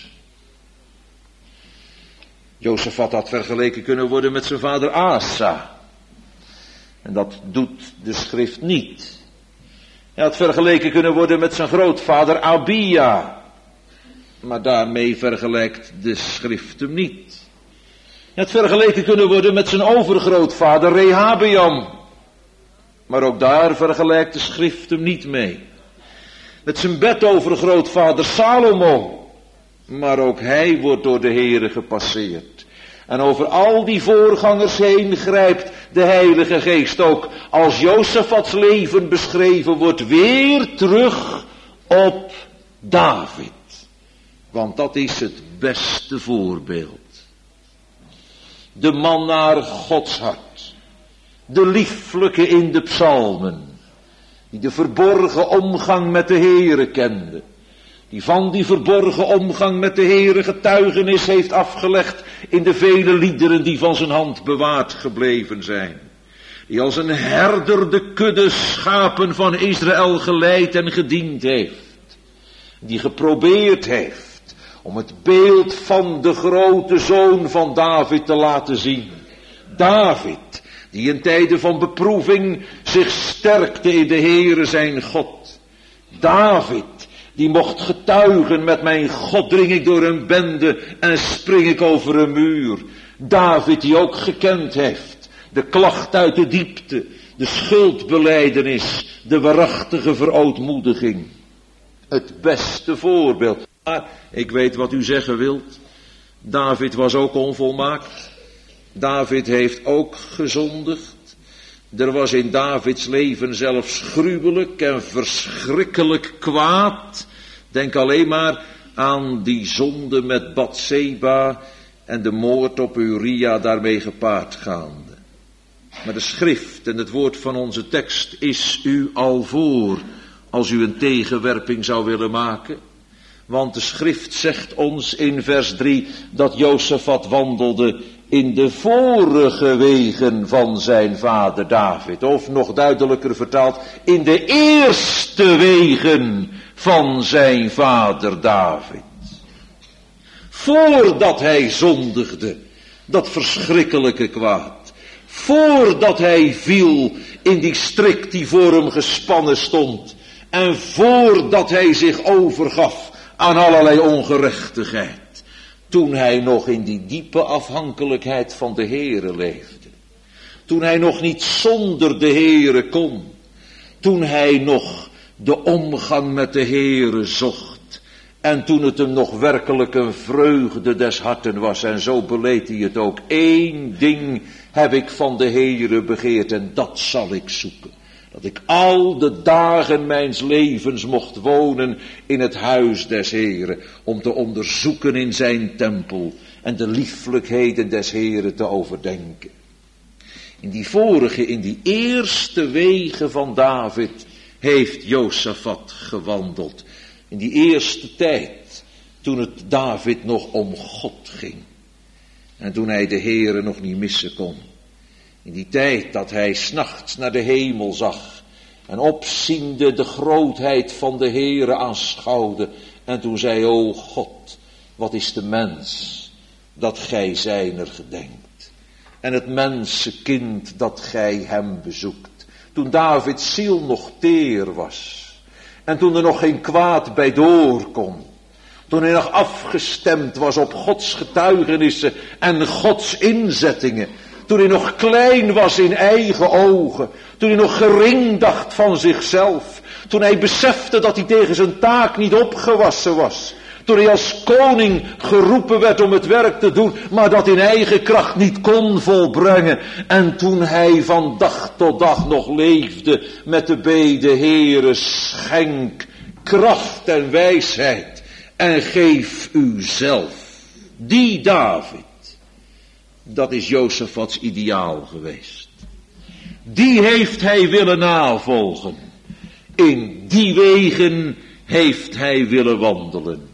Jozefat had vergeleken kunnen worden met zijn vader Asa. En dat doet de schrift niet. Hij had vergeleken kunnen worden met zijn grootvader Abia. Maar daarmee vergelijkt de schrift hem niet. Hij had vergeleken kunnen worden met zijn overgrootvader Rehabeam. Maar ook daar vergelijkt de schrift hem niet mee. Met zijn bedovergrootvader Salomo. Maar ook hij wordt door de Heere gepasseerd. En over al die voorgangers heen grijpt de Heilige Geest ook, als Jozefats leven beschreven wordt, weer terug op David. Want dat is het beste voorbeeld. De man naar Gods hart. De lieflijke in de psalmen. Die de verborgen omgang met de Heere kende. Die van die verborgen omgang met de Heere getuigenis heeft afgelegd in de vele liederen die van zijn hand bewaard gebleven zijn. Die als een herder de kudde schapen van Israël geleid en gediend heeft. Die geprobeerd heeft om het beeld van de grote zoon van David te laten zien. David, die in tijden van beproeving zich sterkte in de Heere zijn God. David, die mocht getuigen, met mijn God dring ik door een bende en spring ik over een muur. David die ook gekend heeft de klacht uit de diepte, de schuldbelijdenis, de waarachtige verootmoediging. Het beste voorbeeld. Maar ik weet wat u zeggen wilt. David was ook onvolmaakt. David heeft ook gezondigd. Er was in Davids leven zelfs gruwelijk en verschrikkelijk kwaad. Denk alleen maar aan die zonde met Batseba en de moord op Uria daarmee gepaard gaande. Maar de schrift en het woord van onze tekst is u al voor, als u een tegenwerping zou willen maken. Want de schrift zegt ons in vers 3 dat Jozefat wandelde in de vorige wegen van zijn vader David. Of nog duidelijker vertaald, in de eerste wegen van zijn vader David. Voordat hij zondigde, dat verschrikkelijke kwaad. Voordat hij viel in die strik die voor hem gespannen stond. En voordat hij zich overgaf aan allerlei ongerechtigheid. Toen hij nog in die diepe afhankelijkheid van de Heere leefde. Toen hij nog niet zonder de Heere kon. Toen hij nog de omgang met de Heere zocht. En toen het hem nog werkelijk een vreugde des harten was. En zo beleed hij het ook. 1 ding heb ik van de Heere begeerd en dat zal ik zoeken. Dat ik al de dagen mijns levens mocht wonen in het huis des Heeren. Om te onderzoeken in zijn tempel. En de lieflijkheden des Heeren te overdenken. In die eerste wegen van David heeft Josafat gewandeld. In die eerste tijd, toen het David nog om God ging. En toen hij de Heere nog niet missen kon. In die tijd dat hij 's nachts naar de hemel zag. En opziende de grootheid van de Heere aanschouwde. En toen zei, o God, wat is de mens dat gij zijner gedenkt. En het mensenkind dat gij hem bezoekt. Toen Davids ziel nog teer was. En toen er nog geen kwaad bij door kon. Toen hij nog afgestemd was op Gods getuigenissen en Gods inzettingen. Toen hij nog klein was in eigen ogen. Toen hij nog gering dacht van zichzelf. Toen hij besefte dat hij tegen zijn taak niet opgewassen was. Toen hij als koning geroepen werd om het werk te doen, maar dat in eigen kracht niet kon volbrengen. En toen hij van dag tot dag nog leefde met de bede, Heere, schenk kracht en wijsheid en geef u zelf. Die David, dat is Josafats ideaal geweest. Die heeft hij willen navolgen. In die wegen heeft hij willen wandelen.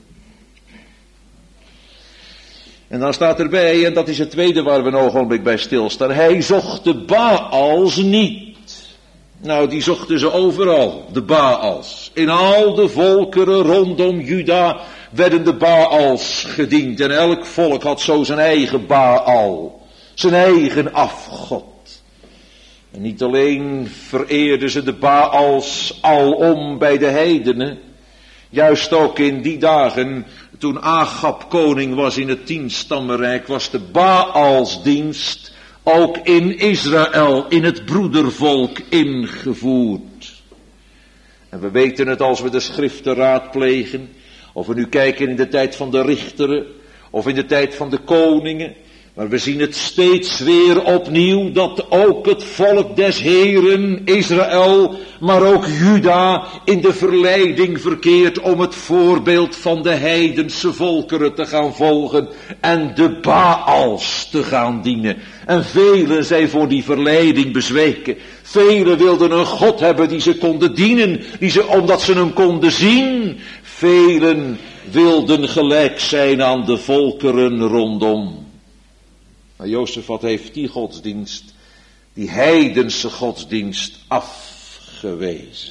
En dan staat erbij, en dat is het tweede waar we een ogenblik bij stilstaan. Hij zocht de Baals niet. Nou, die zochten ze overal, de Baals. In al de volkeren rondom Juda werden de Baals gediend. En elk volk had zo zijn eigen Baal. Zijn eigen afgod. En niet alleen vereerden ze de Baals alom bij de heidenen. Juist ook in die dagen, toen Agab koning was in het 10-stammenrijk, was de Baalsdienst ook in Israël, in het broedervolk ingevoerd. En we weten het als we de schriften raadplegen, of we nu kijken in de tijd van de richteren, of in de tijd van de koningen. Maar we zien het steeds weer opnieuw dat ook het volk des Heeren, Israël, maar ook Juda in de verleiding verkeert om het voorbeeld van de heidense volkeren te gaan volgen en de Baals te gaan dienen. En velen zijn voor die verleiding bezweken. Velen wilden een God hebben die ze konden dienen, omdat ze hem konden zien. Velen wilden gelijk zijn aan de volkeren rondom. Maar Josafat heeft die godsdienst, die heidense godsdienst, afgewezen.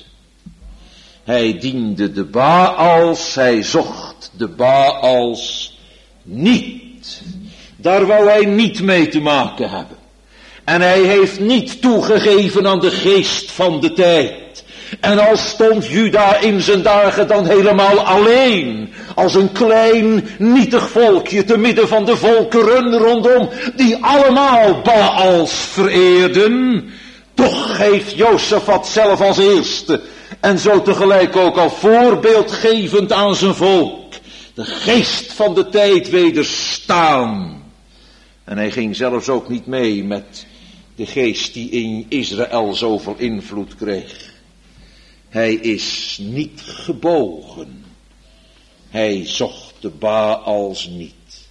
Hij diende de Baals, hij zocht de Baals niet. Daar wou hij niet mee te maken hebben. En hij heeft niet toegegeven aan de geest van de tijd. En al stond Juda in zijn dagen dan helemaal alleen, als een klein, nietig volkje te midden van de volkeren rondom, die allemaal Baals vereerden, toch geeft Josafat zelf als eerste, en zo tegelijk ook al voorbeeldgevend aan zijn volk, de geest van de tijd wederstaan. En hij ging zelfs ook niet mee met de geest die in Israël zoveel invloed kreeg. Hij is niet gebogen. Hij zocht de Baals niet.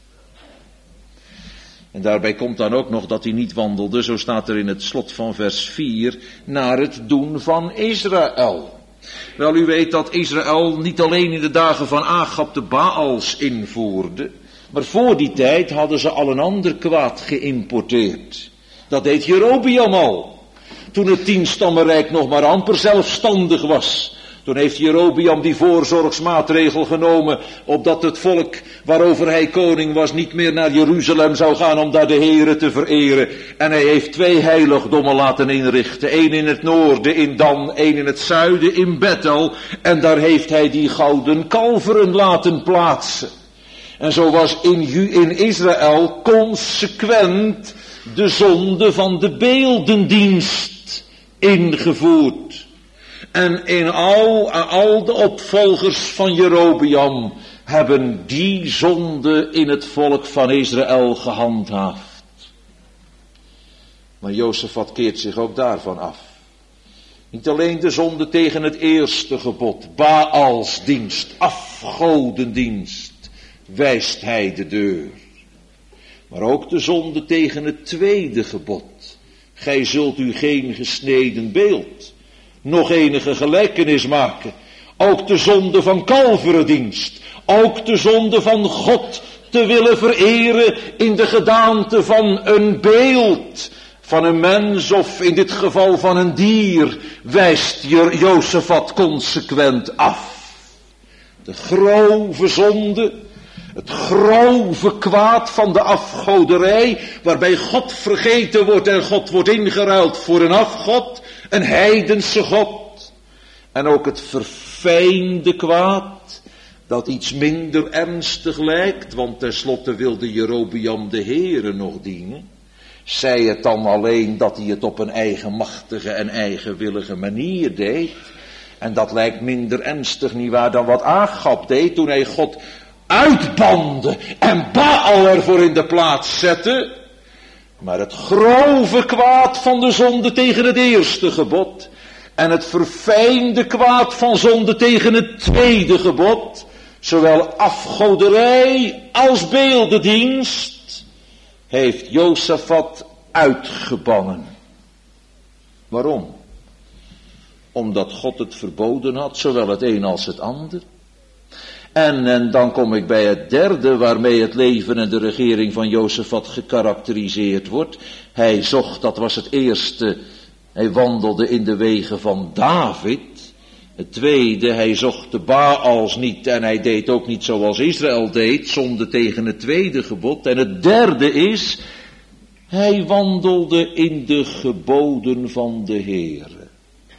En daarbij komt dan ook nog dat hij niet wandelde, zo staat er in het slot van vers 4, naar het doen van Israël. Wel, u weet dat Israël niet alleen in de dagen van Agab de Baals invoerde, maar voor die tijd hadden ze al een ander kwaad geïmporteerd. Dat deed Jerobeam al. Toen het 10-stammenrijk nog maar amper zelfstandig was. Toen heeft Jerobeam die voorzorgsmaatregel genomen, opdat het volk waarover hij koning was niet meer naar Jeruzalem zou gaan om daar de Heere te vereren. En hij heeft 2 heiligdommen laten inrichten. 1 in het noorden in Dan, 1 in het zuiden in Bethel. En daar heeft hij die gouden kalveren laten plaatsen. En zo was in Israël consequent de zonde van de beeldendienst ingevoerd. En in al de opvolgers van Jerobeam hebben die zonde in het volk van Israël gehandhaafd. Maar Jozefat keert zich ook daarvan af. Niet alleen de zonde tegen het eerste gebod, Baalsdienst, afgodendienst, wijst hij de deur. Maar ook de zonde tegen het tweede gebod. Gij zult u geen gesneden beeld, nog enige gelijkenis maken. Ook de zonde van kalverendienst. Ook de zonde van God te willen vereren in de gedaante van een beeld. Van een mens of in dit geval van een dier. Wijst Jozefat consequent af. De grove zonde. Het grove kwaad van de afgoderij. Waarbij God vergeten wordt en God wordt ingeruild voor een afgod. Een heidense god. En ook het verfijnde kwaad, dat iets minder ernstig lijkt, want tenslotte wilde Jerobeam de Heere nog dienen. Zij het dan alleen dat hij het op een eigenmachtige en eigenwillige manier deed. En dat lijkt minder ernstig nietwaar dan wat Agab deed toen hij God uitbande en Baal ervoor in de plaats zette. Maar het grove kwaad van de zonde tegen het eerste gebod en het verfijnde kwaad van zonde tegen het tweede gebod, zowel afgoderij als beeldendienst, heeft Jozefat uitgebannen. Waarom? Omdat God het verboden had, zowel het een als het ander. En dan kom ik bij het derde waarmee het leven en de regering van Jozefat gekarakteriseerd wordt. Hij zocht, dat was het eerste, hij wandelde in de wegen van David. Het tweede, hij zocht de Baals niet en hij deed ook niet zoals Israël deed, zonde tegen het tweede gebod. En het derde is, hij wandelde in de geboden van de Heere.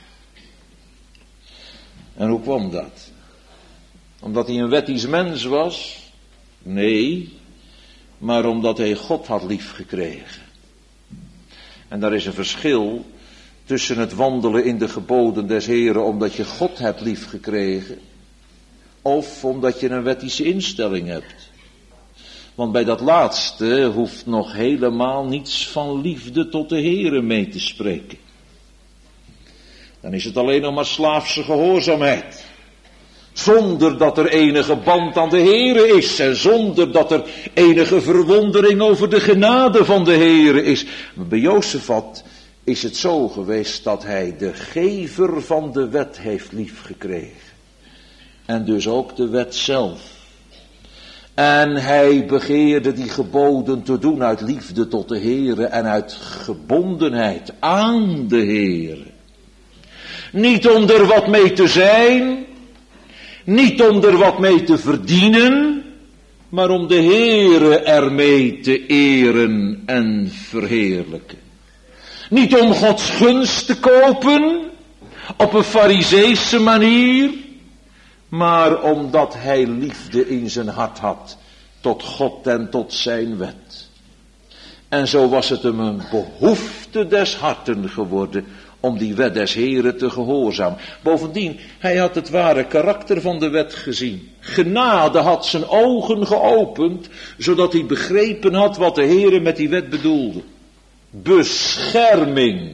En hoe kwam dat? Omdat hij een wettisch mens was? Nee, maar omdat hij God had liefgekregen. En daar is een verschil tussen het wandelen in de geboden des Heren omdat je God hebt liefgekregen, of omdat je een wettische instelling hebt. Want bij dat laatste hoeft nog helemaal niets van liefde tot de Heren mee te spreken. Dan is het alleen nog maar slaafse gehoorzaamheid. Zonder dat er enige band aan de Heere is. En zonder dat er enige verwondering over de genade van de Heere is. Maar bij Jozefat is het zo geweest dat hij de gever van de wet heeft liefgekregen. En dus ook de wet zelf. En hij begeerde die geboden te doen uit liefde tot de Heere en uit gebondenheid aan de Heere. Niet om er wat mee te zijn, niet om er wat mee te verdienen, maar om de Heere ermee te eren en verheerlijken. Niet om Gods gunst te kopen, op een farizeese manier, maar omdat hij liefde in zijn hart had tot God en tot zijn wet. En zo was het hem een behoefte des harten geworden om die wet des Heren te gehoorzamen. Bovendien, hij had het ware karakter van de wet gezien. Genade had zijn ogen geopend, zodat hij begrepen had wat de Heren met die wet bedoelde. Bescherming,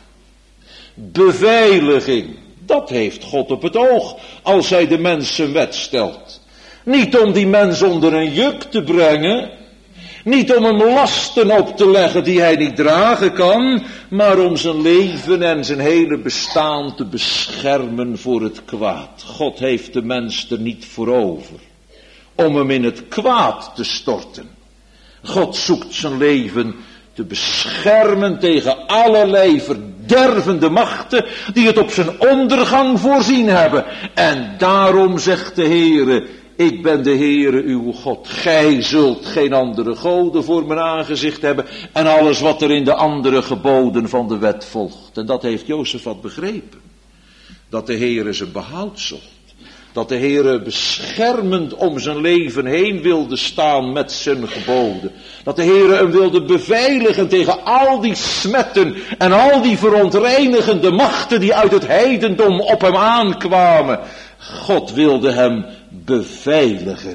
beveiliging, dat heeft God op het oog als hij de mens zijn wet stelt. Niet om die mens onder een juk te brengen, niet om hem lasten op te leggen die hij niet dragen kan, maar om zijn leven en zijn hele bestaan te beschermen voor het kwaad. God heeft de mens er niet voor over om hem in het kwaad te storten. God zoekt zijn leven te beschermen tegen allerlei verdervende machten die het op zijn ondergang voorzien hebben. En daarom zegt de Heere, ik ben de Heere uw God. Gij zult geen andere goden voor mijn aangezicht hebben. En alles wat er in de andere geboden van de wet volgt. En dat heeft Jozefat begrepen. Dat de Heere zijn behoud zocht. Dat de Heere beschermend om zijn leven heen wilde staan met zijn geboden. Dat de Heere hem wilde beveiligen tegen al die smetten en al die verontreinigende machten die uit het heidendom op hem aankwamen. God wilde hem beveiligen.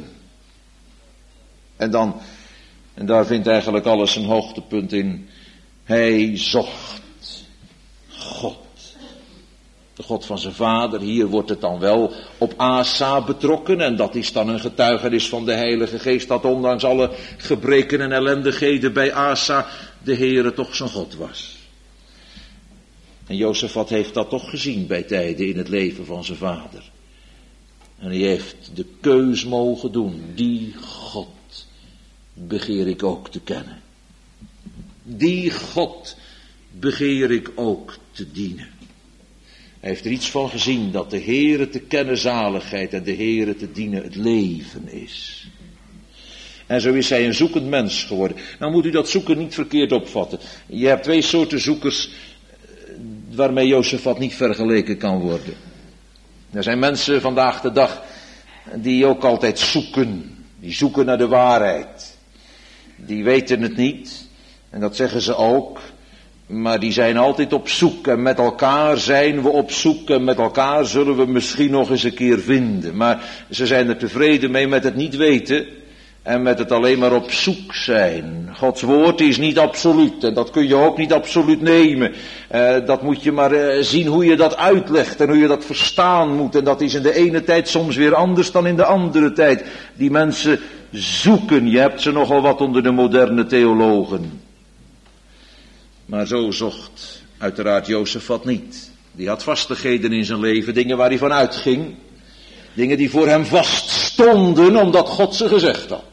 En daar vindt eigenlijk alles een hoogtepunt in. Hij zocht God. De God van zijn vader, hier wordt het dan wel op Asa betrokken. En dat is dan een getuigenis van de Heilige Geest, dat ondanks alle gebreken en ellendigheden bij Asa de Heere toch zijn God was. En Jozefat heeft dat toch gezien bij tijden in het leven van zijn vader. En hij heeft de keus mogen doen, die God begeer ik ook te kennen. Die God begeer ik ook te dienen. Hij heeft er iets van gezien dat de Heere te kennen zaligheid en de Heere te dienen het leven is. En zo is hij een zoekend mens geworden. Nou moet u dat zoeken niet verkeerd opvatten. Je hebt twee soorten zoekers waarmee Jozefat niet vergeleken kan worden. Er zijn mensen vandaag de dag die ook altijd zoeken. Die zoeken naar de waarheid. Die weten het niet. En dat zeggen ze ook. Maar die zijn altijd op zoek. En met elkaar zijn we op zoek. En met elkaar zullen we misschien nog eens een keer vinden. Maar ze zijn er tevreden mee met het niet weten. En met het alleen maar op zoek zijn. Gods woord is niet absoluut. En dat kun je ook niet absoluut nemen. Dat moet je maar zien hoe je dat uitlegt. En hoe je dat verstaan moet. En dat is in de ene tijd soms weer anders dan in de andere tijd. Die mensen zoeken. Je hebt ze nogal wat onder de moderne theologen. Maar zo zocht uiteraard Jozefat niet. Die had vastigheden in zijn leven. Dingen waar hij van uitging. Dingen die voor hem vaststonden omdat God ze gezegd had.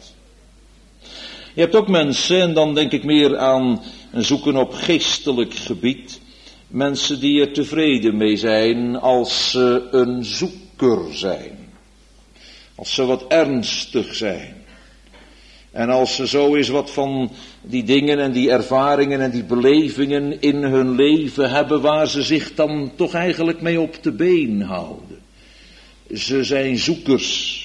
Je hebt ook mensen, en dan denk ik meer aan een zoeken op geestelijk gebied. Mensen die er tevreden mee zijn als ze een zoeker zijn. Als ze wat ernstig zijn. En als ze zo eens wat van die dingen en die ervaringen en die belevingen in hun leven hebben waar ze zich dan toch eigenlijk mee op de been houden. Ze zijn zoekers.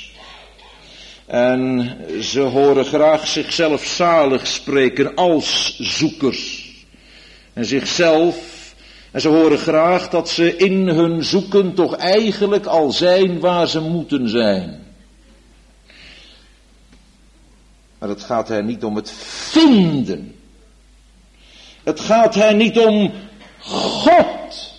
En ze horen graag zichzelf zalig spreken als zoekers. En zichzelf, en ze horen graag dat ze in hun zoeken toch eigenlijk al zijn waar ze moeten zijn. Maar het gaat hen niet om het vinden. Het gaat hen niet om God.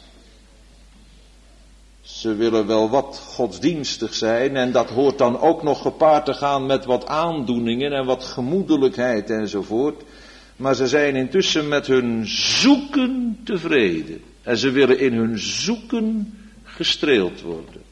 Ze willen wel wat godsdienstig zijn en dat hoort dan ook nog gepaard te gaan met wat aandoeningen en wat gemoedelijkheid enzovoort. Maar ze zijn intussen met hun zoeken tevreden. En ze willen in hun zoeken gestreeld worden.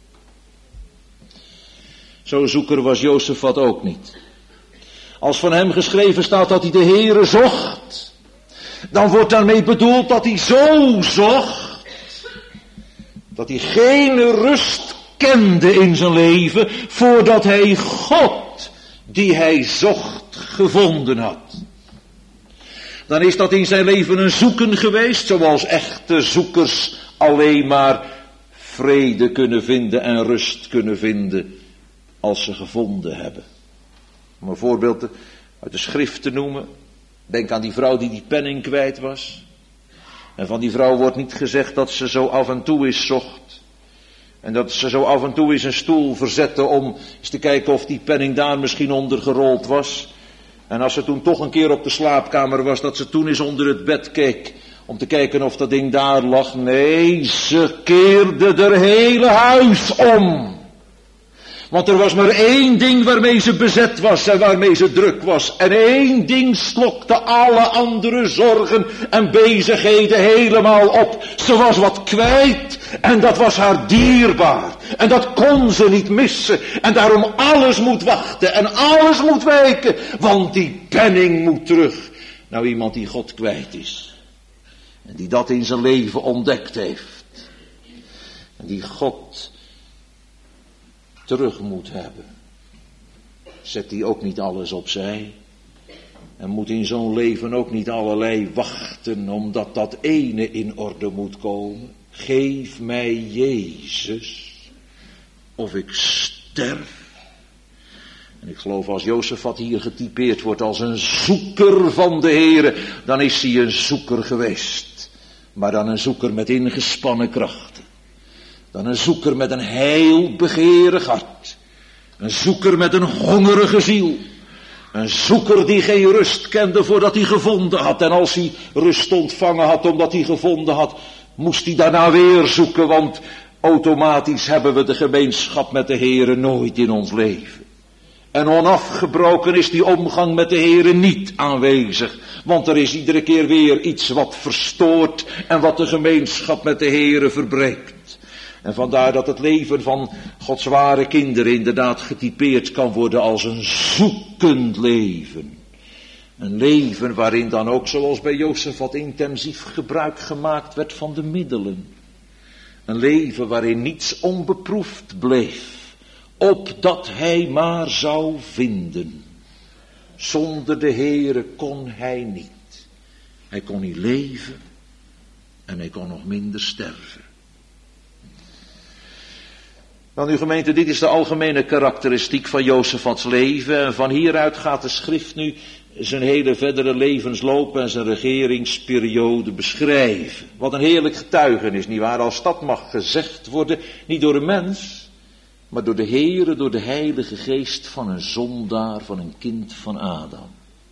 Zo'n zoeker was Jozefat ook niet. Als van hem geschreven staat dat hij de Heere zocht, dan wordt daarmee bedoeld dat hij zo zocht, dat hij geen rust kende in zijn leven, voordat hij God, die hij zocht, gevonden had. Dan is dat in zijn leven een zoeken geweest, zoals echte zoekers alleen maar vrede kunnen vinden en rust kunnen vinden, als ze gevonden hebben. Om een voorbeeld uit de schrift te noemen. Denk aan die vrouw die penning kwijt was. En van die vrouw wordt niet gezegd dat ze zo af en toe eens zocht. En dat ze zo af en toe eens een stoel verzette om eens te kijken of die penning daar misschien onder gerold was. En als ze toen toch een keer op de slaapkamer was, dat ze toen eens onder het bed keek. Om te kijken of dat ding daar lag. Nee, ze keerde haar hele huis om. Want er was maar één ding waarmee ze bezet was en waarmee ze druk was. En één ding slokte alle andere zorgen en bezigheden helemaal op. Ze was wat kwijt en dat was haar dierbaar. En dat kon ze niet missen. En daarom alles moet wachten en alles moet wijken. Want die penning moet terug. Nou, iemand die God kwijt is. En die dat in zijn leven ontdekt heeft. En die God terug moet hebben. Zet die ook niet alles opzij. En moet in zo'n leven ook niet allerlei wachten, omdat dat ene in orde moet komen. Geef mij Jezus, of ik sterf. En ik geloof als Jozefat hier getypeerd wordt als een zoeker van de Heere, dan is hij een zoeker geweest. Maar dan een zoeker met ingespannen krachten. Dan een zoeker met een heilbegeerig hart. Een zoeker met een hongerige ziel. Een zoeker die geen rust kende voordat hij gevonden had. En als hij rust ontvangen had omdat hij gevonden had, moest hij daarna weer zoeken. Want automatisch hebben we de gemeenschap met de Heere nooit in ons leven. En onafgebroken is die omgang met de Heere niet aanwezig. Want er is iedere keer weer iets wat verstoort en wat de gemeenschap met de Heere verbreekt. En vandaar dat het leven van Gods ware kinderen inderdaad getypeerd kan worden als een zoekend leven. Een leven waarin dan ook, zoals bij Jozefat, intensief gebruik gemaakt werd van de middelen. Een leven waarin niets onbeproefd bleef, opdat hij maar zou vinden. Zonder de Heere kon hij niet. Hij kon niet leven en hij kon nog minder sterven. Nou, uw gemeente, dit is de algemene karakteristiek van Jozefats leven. En van hieruit gaat de schrift nu zijn hele verdere levensloop en zijn regeringsperiode beschrijven. Wat een heerlijk getuigenis, nietwaar? Als dat mag gezegd worden, niet door een mens, maar door de Heere, door de Heilige Geest van een zondaar, van een kind van Adam.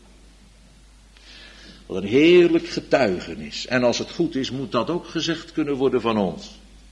Wat een heerlijk getuigenis. En als het goed is, moet dat ook gezegd kunnen worden van ons.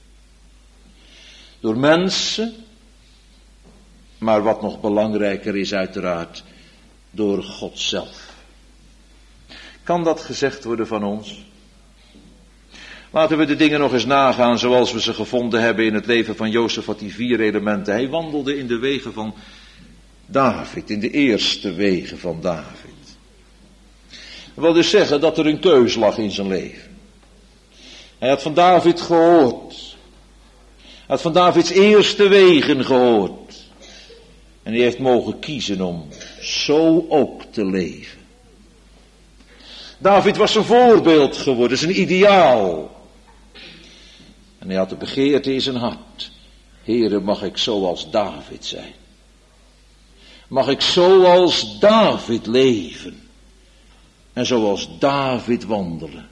Door mensen, maar wat nog belangrijker is uiteraard, door God zelf. Kan dat gezegd worden van ons? Laten we de dingen nog eens nagaan zoals we ze gevonden hebben in het leven van Jozefat, die 4 elementen. Hij wandelde in de wegen van David, in de eerste wegen van David. Dat wil dus zeggen dat er een keus lag in zijn leven. Hij had van David gehoord. Hij had van Davids eerste wegen gehoord. En hij heeft mogen kiezen om zo ook te leven. David was een voorbeeld geworden, zijn ideaal. En hij had de begeerte in zijn hart. Heere, mag ik zoals David zijn? Mag ik zoals David leven? En zoals David wandelen?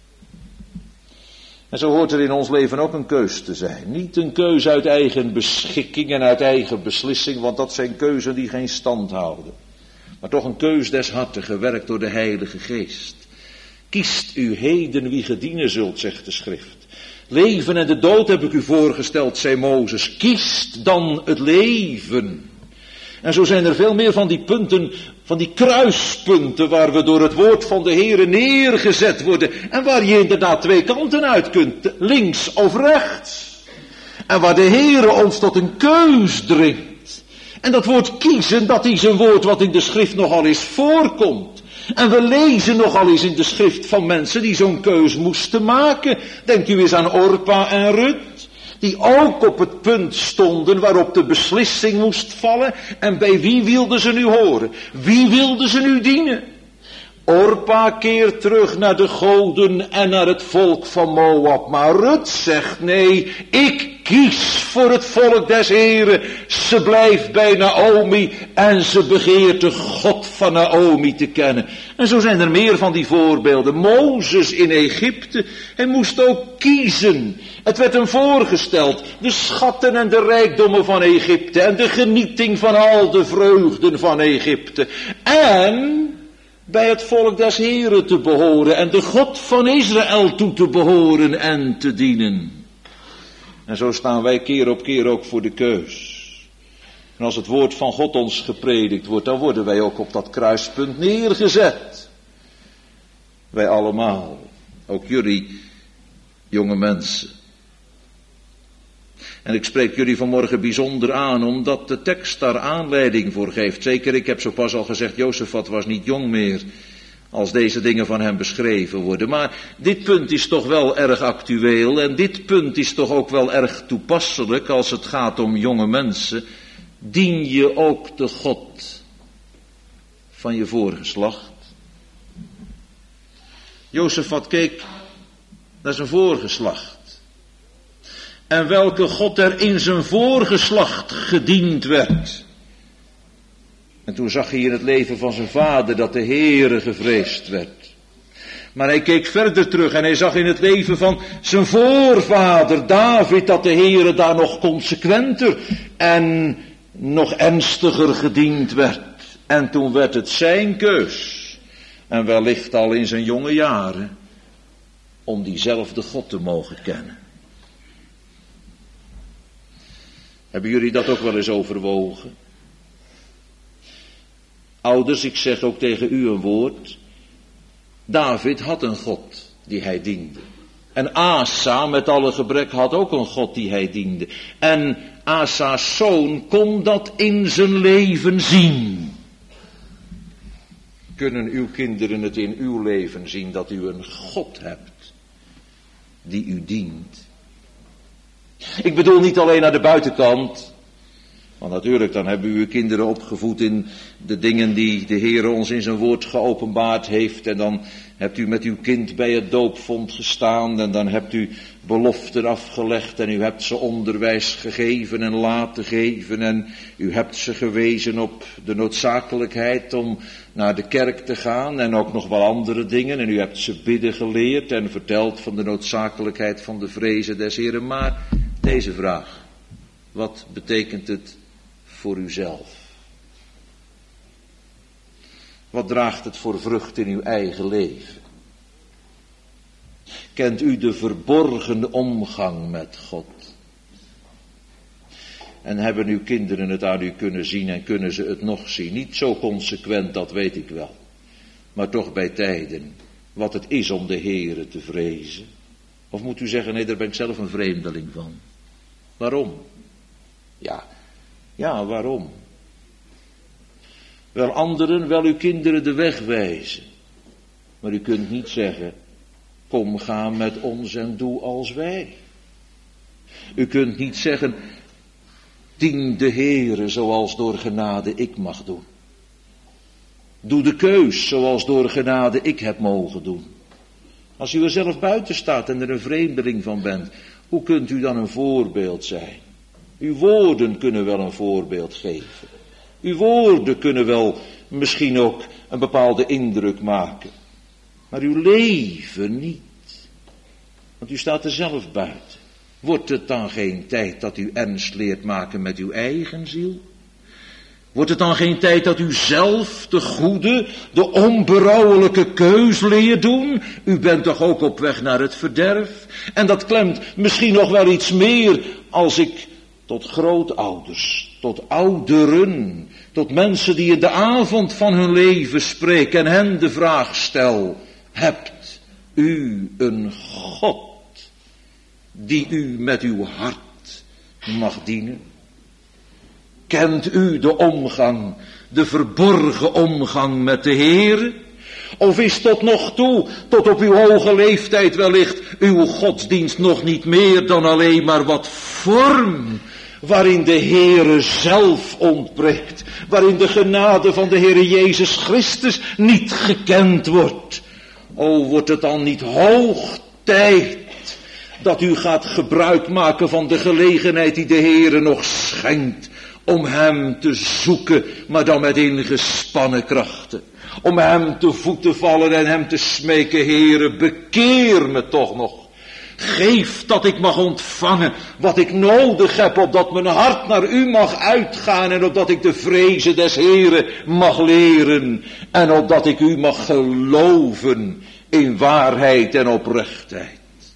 En zo hoort er in ons leven ook een keus te zijn. Niet een keus uit eigen beschikking en uit eigen beslissing, want dat zijn keuzen die geen stand houden. Maar toch een keus des harten, gewerkt door de Heilige Geest. Kiest u heden wie ge dienen zult, zegt de schrift. Leven en de dood heb ik u voorgesteld, zei Mozes. Kiest dan het leven. En zo zijn er veel meer van die punten, van die kruispunten waar we door het woord van de Heere neergezet worden. En waar je inderdaad 2 kanten uit kunt, links of rechts. En waar de Heere ons tot een keus dringt. En dat woord kiezen, dat is een woord wat in de schrift nogal eens voorkomt. En we lezen nogal eens in de schrift van mensen die zo'n keus moesten maken. Denkt u eens aan Orpa en Rut. Die ook op het punt stonden waarop de beslissing moest vallen. En bij wie wilden ze nu horen? Wie wilden ze nu dienen? Orpa keert terug naar de goden en naar het volk van Moab. Maar Rut zegt nee, ik kies voor het volk des Heren. Ze blijft bij Naomi en ze begeert de God van Naomi te kennen. En zo zijn er meer van die voorbeelden. Mozes in Egypte, hij moest ook kiezen. Het werd hem voorgesteld, de schatten en de rijkdommen van Egypte en de genieting van al de vreugden van Egypte. En bij het volk des Heren te behoren en de God van Israël toe te behoren en te dienen. En zo staan wij keer op keer ook voor de keus. En als het woord van God ons gepredikt wordt, dan worden wij ook op dat kruispunt neergezet. Wij allemaal, ook jullie jonge mensen. En ik spreek jullie vanmorgen bijzonder aan, omdat de tekst daar aanleiding voor geeft. Zeker, ik heb zo pas al gezegd, Jozefat was niet jong meer. als deze dingen van hem beschreven worden. Maar dit punt is toch wel erg actueel en dit punt is toch ook wel erg toepasselijk als het gaat om jonge mensen. Dien je ook de God van je voorgeslacht? Jozefat keek naar zijn voorgeslacht. En welke God er in zijn voorgeslacht gediend werd. En toen zag hij in het leven van zijn vader dat de Heere gevreesd werd. Maar hij keek verder terug en hij zag in het leven van zijn voorvader David dat de Heere daar nog consequenter en nog ernstiger gediend werd. En toen werd het zijn keus. En wellicht al in zijn jonge jaren om diezelfde God te mogen kennen. Hebben jullie dat ook wel eens overwogen? Ouders, ik zeg ook tegen u een woord. David had een God die hij diende. En Asa met alle gebrek had ook een God die hij diende. En Asa's zoon kon dat in zijn leven zien. Kunnen uw kinderen het in uw leven zien dat u een God hebt die u dient? Ik bedoel niet alleen naar de buitenkant. Want natuurlijk, dan hebben uw kinderen opgevoed in de dingen die de Heer ons in zijn woord geopenbaard heeft. En dan hebt u met uw kind bij het doopvont gestaan. En dan hebt u beloften afgelegd. En u hebt ze onderwijs gegeven en laten geven. En u hebt ze gewezen op de noodzakelijkheid om naar de kerk te gaan. En ook nog wel andere dingen. En u hebt ze bidden geleerd en verteld van de noodzakelijkheid van de vrezen des Heeren. Maar deze vraag. Wat betekent het voor uzelf? Wat draagt het voor vrucht in uw eigen leven? Kent u de verborgen omgang met God? En hebben uw kinderen het aan u kunnen zien en kunnen ze het nog zien? Niet zo consequent, dat weet ik wel. Maar toch bij tijden wat het is om de Heere te vrezen. Of moet u zeggen, nee, daar ben ik zelf een vreemdeling van. Waarom? Ja, waarom? Wel anderen, wel uw kinderen de weg wijzen. Maar u kunt niet zeggen, kom ga met ons en doe als wij. U kunt niet zeggen, dien de Heere zoals door genade ik mag doen. Doe de keus zoals door genade ik heb mogen doen. Als u er zelf buiten staat en er een vreemdeling van bent, hoe kunt u dan een voorbeeld zijn? Uw woorden kunnen wel een voorbeeld geven. Uw woorden kunnen wel misschien ook een bepaalde indruk maken. Maar uw leven niet. Want u staat er zelf buiten. Wordt het dan geen tijd dat u ernst leert maken met uw eigen ziel? Wordt het dan geen tijd dat u zelf de goede, de onberouwelijke keus leert doen? U bent toch ook op weg naar het verderf? En dat klemt misschien nog wel iets meer als ik tot grootouders, tot ouderen, tot mensen die in de avond van hun leven spreken en hen de vraag stel, hebt u een God die u met uw hart mag dienen? Kent u de omgang, de verborgen omgang met de Heere? Of is tot nog toe, tot op uw hoge leeftijd wellicht, uw godsdienst nog niet meer dan alleen maar wat vorm, waarin de Heere zelf ontbreekt, waarin de genade van de Heere Jezus Christus niet gekend wordt? O, wordt het dan niet hoog tijd dat u gaat gebruik maken van de gelegenheid die de Heere nog schenkt, om hem te zoeken, maar dan met ingespannen krachten. Om hem te voeten vallen en hem te smeken, Heere, bekeer me toch nog. Geef dat ik mag ontvangen wat ik nodig heb, opdat mijn hart naar u mag uitgaan en opdat ik de vrezen des Heeren mag leren en opdat ik u mag geloven in waarheid en oprechtheid.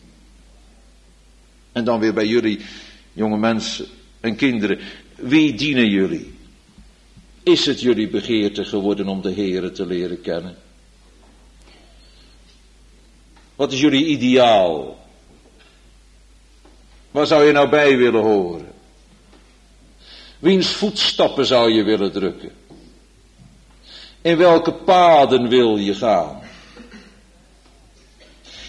En dan weer bij jullie, jonge mensen en kinderen, wie dienen jullie? Is het jullie begeerte geworden om de Heere te leren kennen? Wat is jullie ideaal? Waar zou je nou bij willen horen? Wiens voetstappen zou je willen drukken? In welke paden wil je gaan?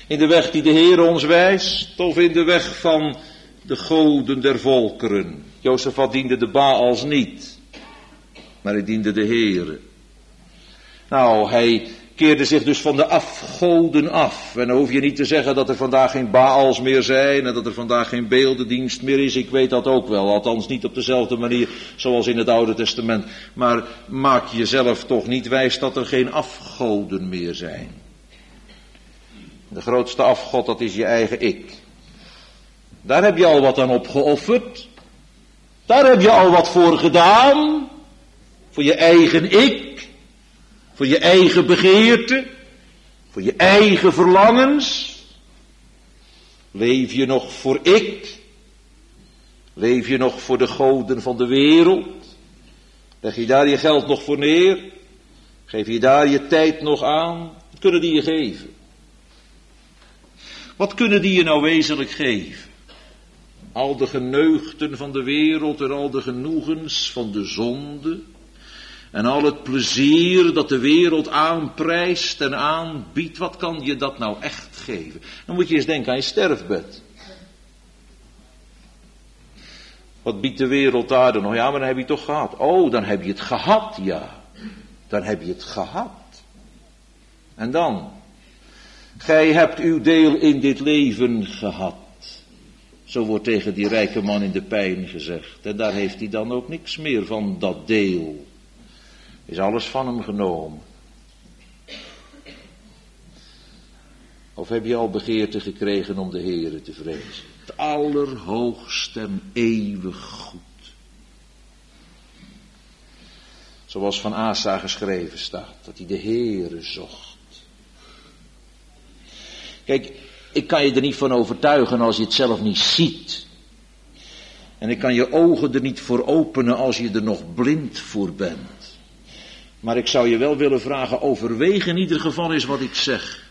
In de weg die de Heer ons wijst, of in de weg van de goden der volkeren? Jozefat diende de Baals niet, maar hij diende de Heere. Nou, hij keerde zich dus van de afgoden af. En dan hoef je niet te zeggen dat er vandaag geen Baals meer zijn en dat er vandaag geen beeldendienst meer is. Ik weet dat ook wel, althans niet op dezelfde manier zoals in het Oude Testament. Maar maak jezelf toch niet wijs dat er geen afgoden meer zijn. De grootste afgod, dat is je eigen ik. Daar heb je al wat aan opgeofferd. Daar heb je al wat voor gedaan. Voor je eigen ik. Voor je eigen begeerte. Voor je eigen verlangens. Leef je nog voor ik? Leef je nog voor de goden van de wereld? Leg je daar je geld nog voor neer? Geef je daar je tijd nog aan? Wat kunnen die je geven? Wat kunnen die je nou wezenlijk geven? Al de geneugten van de wereld en al de genoegens van de zonde. En al het plezier dat de wereld aanprijst en aanbiedt. Wat kan je dat nou echt geven? Dan moet je eens denken aan je sterfbed. Wat biedt de wereld daar dan nog? Ja, maar dan heb je het toch gehad. Oh, dan heb je het gehad, ja. Dan heb je het gehad. En dan? Gij hebt uw deel in dit leven gehad. Zo wordt tegen die rijke man in de pijn gezegd. En daar heeft hij dan ook niks meer van dat deel. Is alles van hem genomen. Of heb je al begeerte gekregen om de Heere te vrezen? Het allerhoogste en eeuwig goed. Zoals van Asa geschreven staat. Dat hij de Heere zocht. Kijk, ik kan je er niet van overtuigen als je het zelf niet ziet. En ik kan je ogen er niet voor openen als je er nog blind voor bent. Maar ik zou je wel willen vragen, overweeg in ieder geval eens wat ik zeg.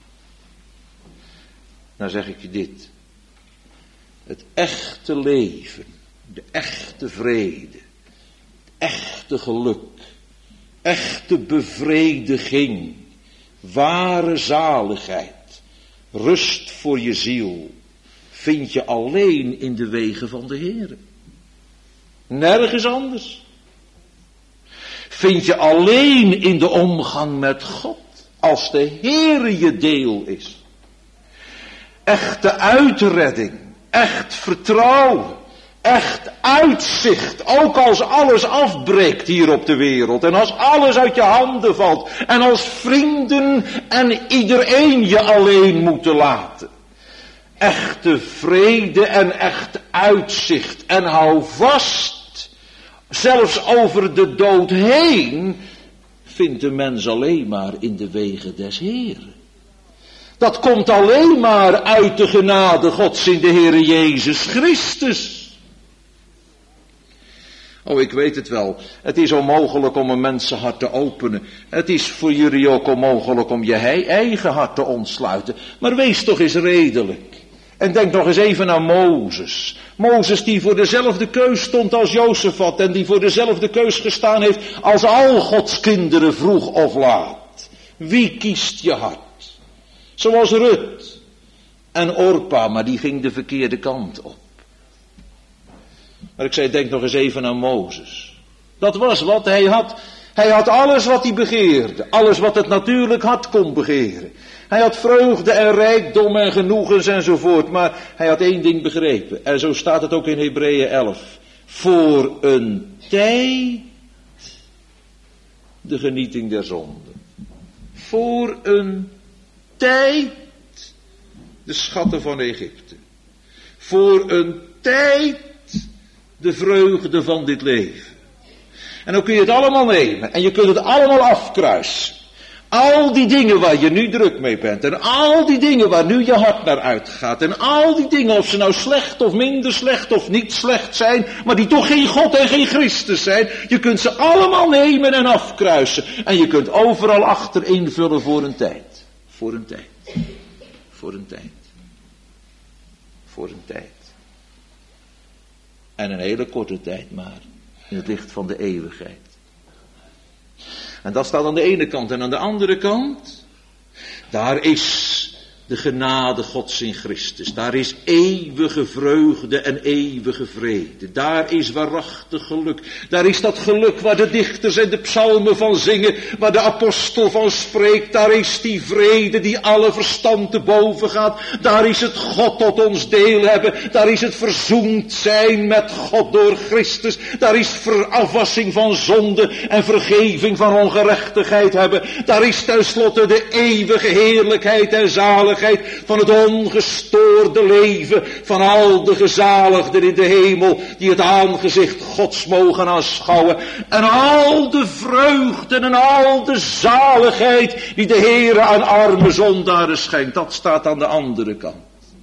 Nou zeg ik je dit. Het echte leven, de echte vrede, het echte geluk, echte bevrediging, ware zaligheid, rust voor je ziel, vind je alleen in de wegen van de Heere. Nergens anders. Vind je alleen in de omgang met God, als de Heere je deel is. Echte uitredding, echt vertrouwen, echt uitzicht, ook als alles afbreekt hier op de wereld en als alles uit je handen valt en als vrienden en iedereen je alleen moeten laten. Echte vrede en echt uitzicht en hou vast, zelfs over de dood heen, vindt de mens alleen maar in de wegen des Heeren. Dat komt alleen maar uit de genade Gods in de Heere Jezus Christus. Oh, ik weet het wel. Het is onmogelijk om een mensenhart te openen. Het is voor jullie ook onmogelijk om je eigen hart te ontsluiten. Maar wees toch eens redelijk. En denk nog eens even aan Mozes. Mozes die voor dezelfde keus stond als Jozefat. En die voor dezelfde keus gestaan heeft als al Gods kinderen vroeg of laat. Wie kiest je hart? Zoals Rut en Orpa, maar die ging de verkeerde kant op. Maar ik zei, denk nog eens even aan Mozes. Dat was wat hij had. Hij had alles wat hij begeerde. Alles wat het natuurlijk hart kon begeren. Hij had vreugde en rijkdom en genoegens enzovoort. Maar hij had één ding begrepen. En zo staat het ook in Hebreeën 11. Voor een tijd de genieting der zonde. Voor een tijd de schatten van Egypte. Voor een tijd de vreugde van dit leven. En dan kun je het allemaal nemen. En je kunt het allemaal afkruisen. Al die dingen waar je nu druk mee bent. En al die dingen waar nu je hart naar uitgaat. En al die dingen, of ze nou slecht of minder slecht of niet slecht zijn. Maar die toch geen God en geen Christus zijn. Je kunt ze allemaal nemen en afkruisen. En je kunt overal achter invullen voor een tijd. Voor een tijd. Voor een tijd. Voor een tijd. En een hele korte tijd maar. In het licht van de eeuwigheid. En dat staat aan de ene kant. En aan de andere kant. Daar is De genade Gods in Christus. Daar is eeuwige vreugde en eeuwige vrede. Daar is waarachtig geluk. Daar is dat geluk waar de dichters en de psalmen van zingen. Waar de apostel van spreekt. Daar is die vrede die alle verstand te boven gaat. Daar is het God tot ons deel hebben. Daar is het verzoend zijn met God door Christus. Daar is afwassing van zonde en vergeving van ongerechtigheid hebben. Daar is tenslotte de eeuwige heerlijkheid en zaligheid van het ongestoorde leven van al de gezaligden in de hemel die het aangezicht Gods mogen aanschouwen. En al de vreugden en al de zaligheid die de Heere aan arme zondaren schenkt. Dat staat aan de andere kant.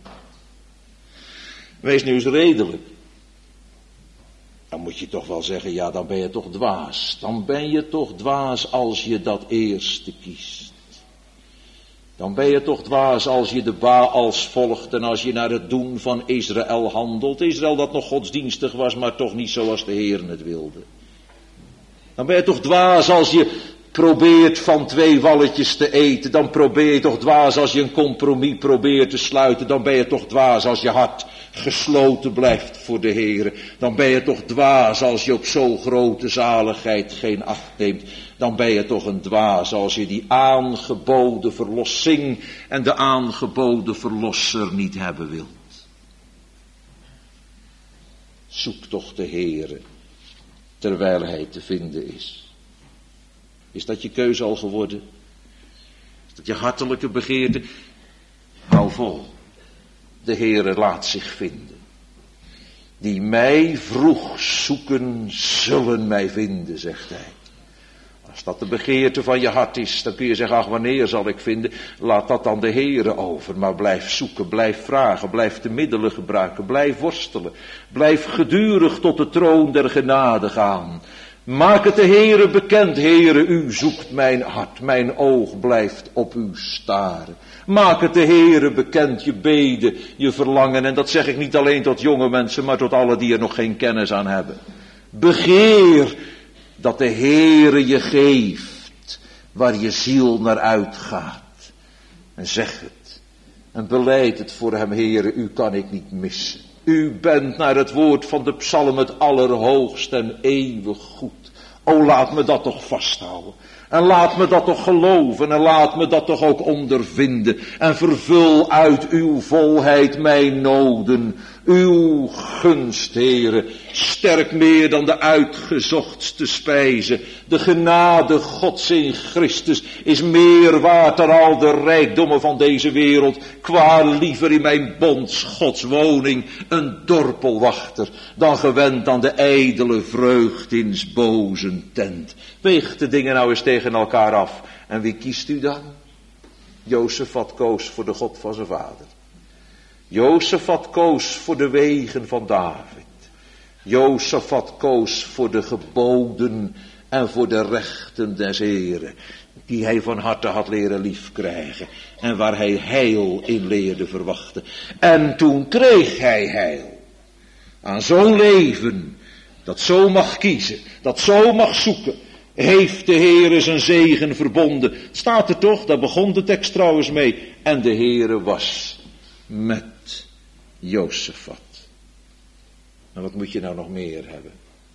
Wees nu eens redelijk. Dan moet je toch wel zeggen, ja, dan ben je toch dwaas. Dan ben je toch dwaas als je dat eerste kiest. Dan ben je toch dwaas als je de Baals volgt en als je naar het doen van Israël handelt. Israël dat nog godsdienstig was, maar toch niet zoals de Heer het wilde. Dan ben je toch dwaas als je probeert van 2 walletjes te eten. Dan probeer je toch dwaas als je een compromis probeert te sluiten. Dan ben je toch dwaas als je hart gesloten blijft voor de Heer. Dan ben je toch dwaas als je op zo'n grote zaligheid geen acht neemt. Dan ben je toch een dwaas als je die aangeboden verlossing en de aangeboden verlosser niet hebben wilt. Zoek toch de Heere terwijl hij te vinden is. Is dat je keuze al geworden? Is dat je hartelijke begeerte? Hou vol. De Heere laat zich vinden. Die mij vroeg zoeken, zullen mij vinden, zegt hij. Als dat de begeerte van je hart is, dan kun je zeggen, ach, wanneer zal ik vinden? Laat dat dan de Heere over. Maar blijf zoeken, blijf vragen, blijf de middelen gebruiken, blijf worstelen. Blijf gedurig tot de troon der genade gaan. Maak het de Heere bekend, Heere, u zoekt mijn hart, mijn oog blijft op u staren. Maak het de Heere bekend, je beden, je verlangen. En dat zeg ik niet alleen tot jonge mensen, maar tot alle die er nog geen kennis aan hebben. Begeer dat de Heere je geeft waar je ziel naar uitgaat. En zeg het. En beleid het voor hem, Heere, u kan ik niet missen. U bent naar het woord van de psalm het allerhoogst en eeuwig goed. O, laat me dat toch vasthouden. En laat me dat toch geloven. En laat me dat toch ook ondervinden. En vervul uit uw volheid mijn noden. Uw gunst, Heere. Sterk meer dan de uitgezochtste spijze. De genade Gods in Christus is meer waard dan al de rijkdommen van deze wereld. Qua liever in mijn bonds Gods woning een dorpelwachter dan gewend aan de ijdele vreugd in 's bozen tent. Weeg de dingen nou eens tegen elkaar af. En wie kiest u dan? Jozefat koos voor de God van zijn vader. Jozefat koos voor de wegen van David. Jozefat koos voor de geboden en voor de rechten des Heren, die hij van harte had leren liefkrijgen en waar hij heil in leerde verwachten. En toen kreeg hij heil aan zo'n leven dat zo mag kiezen, dat zo mag zoeken. Heeft de Heere zijn zegen verbonden. Het staat er toch, daar begon de tekst trouwens mee. En de Heere was met Jozefat. En wat moet je nou nog meer hebben?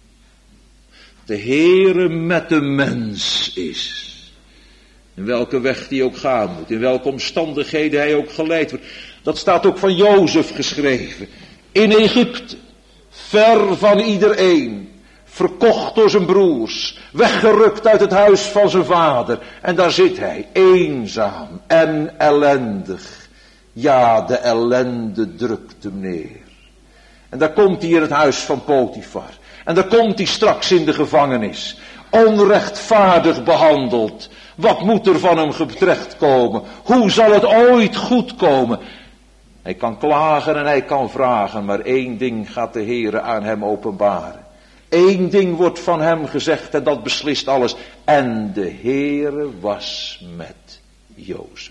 De Heere met de mens is. In welke weg die ook gaan moet. In welke omstandigheden hij ook geleid wordt. Dat staat ook van Jozef geschreven. In Egypte. Ver van iedereen. Verkocht door zijn broers. Weggerukt uit het huis van zijn vader. En daar zit hij. Eenzaam en ellendig. Ja, de ellende drukt hem neer. En daar komt hij in het huis van Potifar. En daar komt hij straks in de gevangenis. Onrechtvaardig behandeld. Wat moet er van hem terechtkomen? Hoe zal het ooit goed komen? Hij kan klagen en hij kan vragen. Maar één ding gaat de Heere aan hem openbaren. Eén ding wordt van hem gezegd en dat beslist alles. En de Heere was met Jozef.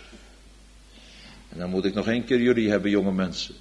En dan moet ik nog 1 keer jullie hebben, jonge mensen.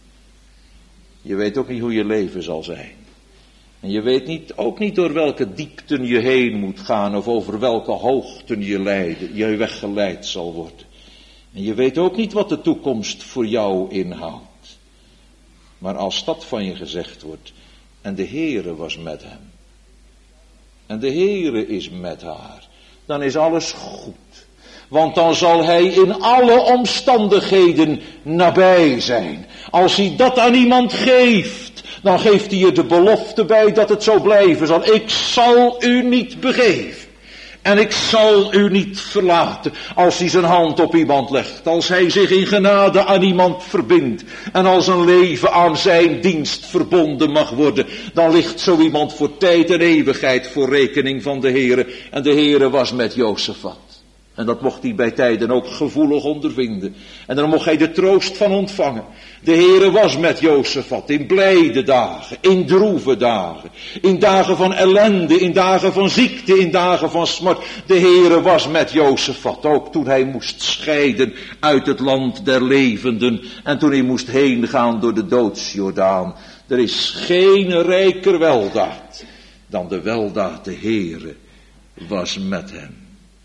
Je weet ook niet hoe je leven zal zijn. En je weet ook niet door welke diepten je heen moet gaan of over welke hoogten je weggeleid zal worden. En je weet ook niet wat de toekomst voor jou inhoudt. Maar als dat van je gezegd wordt, en de Heere was met hem. En de Heere is met haar. Dan is alles goed. Want dan zal hij in alle omstandigheden nabij zijn. Als hij dat aan iemand geeft, dan geeft hij je de belofte bij dat het zo blijven zal. Ik zal u niet begeven. En ik zal u niet verlaten als hij zijn hand op iemand legt. Als hij zich in genade aan iemand verbindt. En als een leven aan zijn dienst verbonden mag worden. Dan ligt zo iemand voor tijd en eeuwigheid voor rekening van de Heere. En de Heere was met Jozefat. En dat mocht hij bij tijden ook gevoelig ondervinden. En daar mocht hij de troost van ontvangen. De Heere was met Jozefat in blijde dagen, in droeve dagen, in dagen van ellende, in dagen van ziekte, in dagen van smart. De Heere was met Jozefat, ook toen hij moest scheiden uit het land der levenden en toen hij moest heen gaan door de doodsjordaan. Er is geen rijker weldaad dan de weldaad. De Heere was met hem.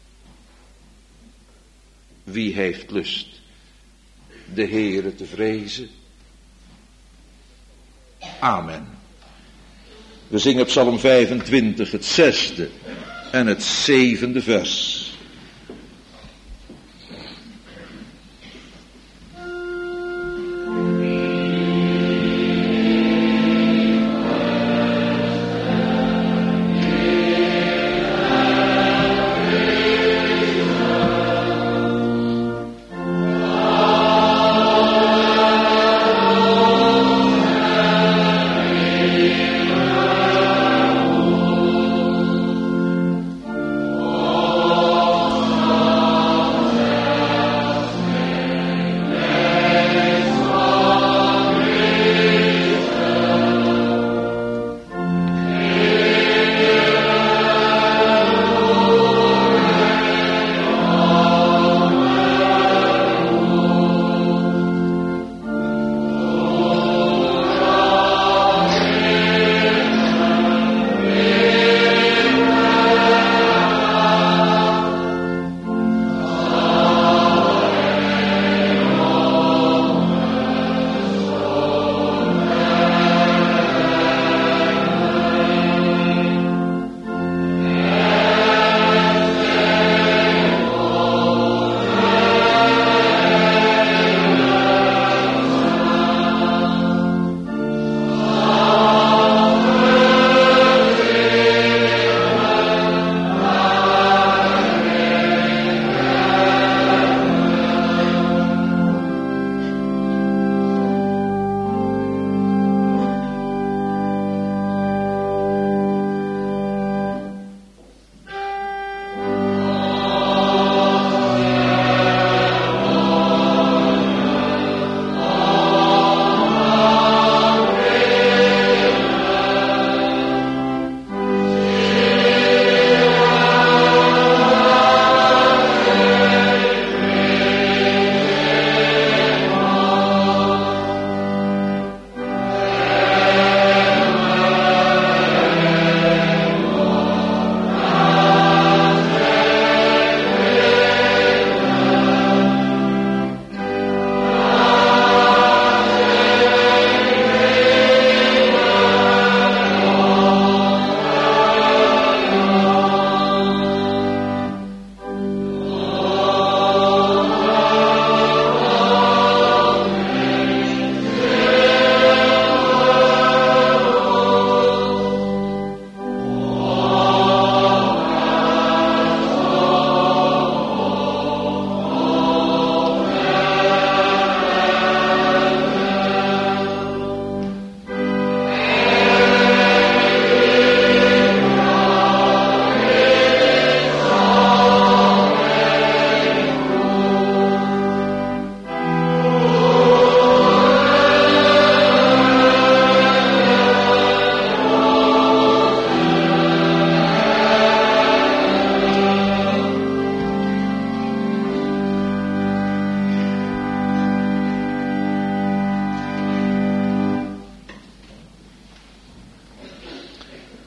Wie heeft lust de Heere te vrezen? Amen. We zingen Psalm 25, het 6e en het 7e vers.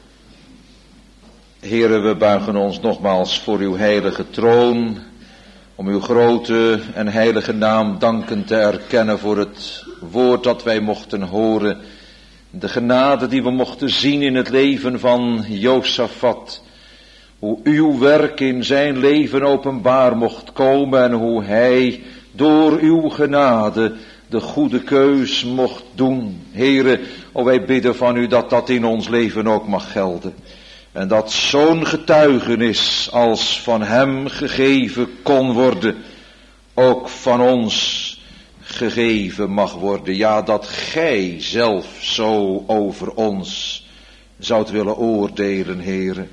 Heere, we buigen ons nogmaals voor uw heilige troon, om uw grote en heilige naam dankend te erkennen voor het woord dat wij mochten horen. De genade die we mochten zien in het leven van Josafat. Hoe uw werk in zijn leven openbaar mocht komen en hoe hij door uw genade de goede keus mocht doen. Heere, wij bidden van u dat dat in ons leven ook mag gelden. En dat zo'n getuigenis als van hem gegeven kon worden, ook van ons gegeven mag worden. Ja, dat gij zelf zo over ons zoudt willen oordelen, Heere.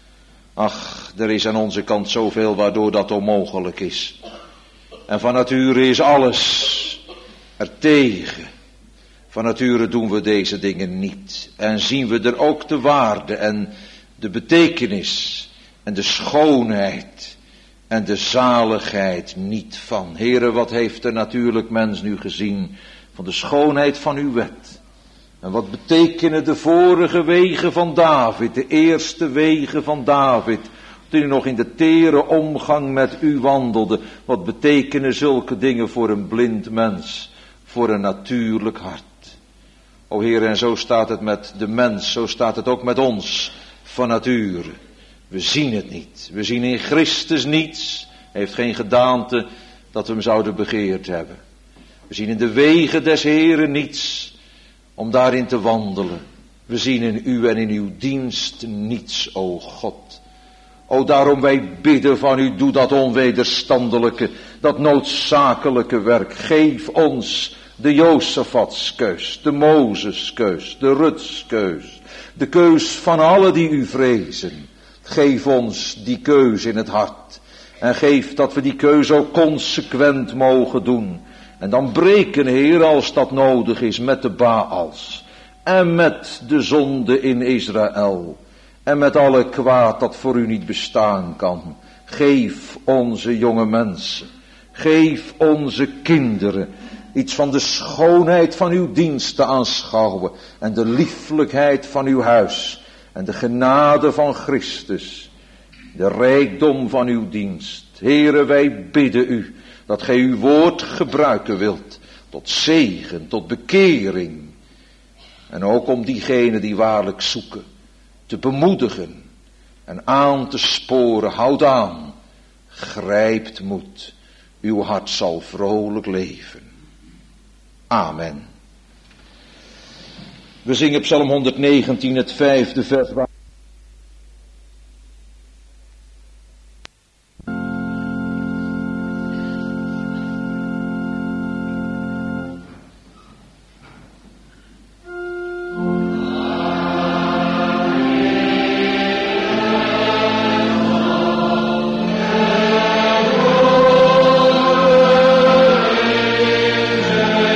Ach, er is aan onze kant zoveel waardoor dat onmogelijk is. En van nature is alles er tegen. Van nature doen we deze dingen niet. En zien we er ook de waarde en de betekenis en de schoonheid en de zaligheid niet van. Heere, wat heeft de natuurlijk mens nu gezien van de schoonheid van uw wet? En wat betekenen de vorige wegen van David, de eerste wegen van David, toen hij nog in de tere omgang met u wandelde? Wat betekenen zulke dingen voor een blind mens, voor een natuurlijk hart? O Heer, en zo staat het met de mens, zo staat het ook met ons van nature. We zien het niet. We zien in Christus niets. Hij heeft geen gedaante dat we hem zouden begeerd hebben. We zien in de wegen des Heeren niets om daarin te wandelen. We zien in u en in uw dienst niets, o God. O, daarom wij bidden van u, doe dat onwederstandelijke, dat noodzakelijke werk. Geef ons de Josafatskeus, de Mozeskeus, de Rutskeus, de keus van allen die u vrezen. Geef ons die keus in het hart. En geef dat we die keus ook consequent mogen doen. En dan breken, Heer, als dat nodig is, met de Baals. En met de zonde in Israël. En met alle kwaad dat voor u niet bestaan kan. Geef onze jonge mensen. Geef onze kinderen iets van de schoonheid van uw dienst te aanschouwen. En de lieflijkheid van uw huis. En de genade van Christus. De rijkdom van uw dienst. Heere, wij bidden u dat gij uw woord gebruiken wilt. Tot zegen, tot bekering. En ook om diegenen die waarlijk zoeken. Te bemoedigen. En aan te sporen. Houd aan. Grijpt moed. Uw hart zal vrolijk leven. Amen. We zingen Psalm 119, het 5e vers.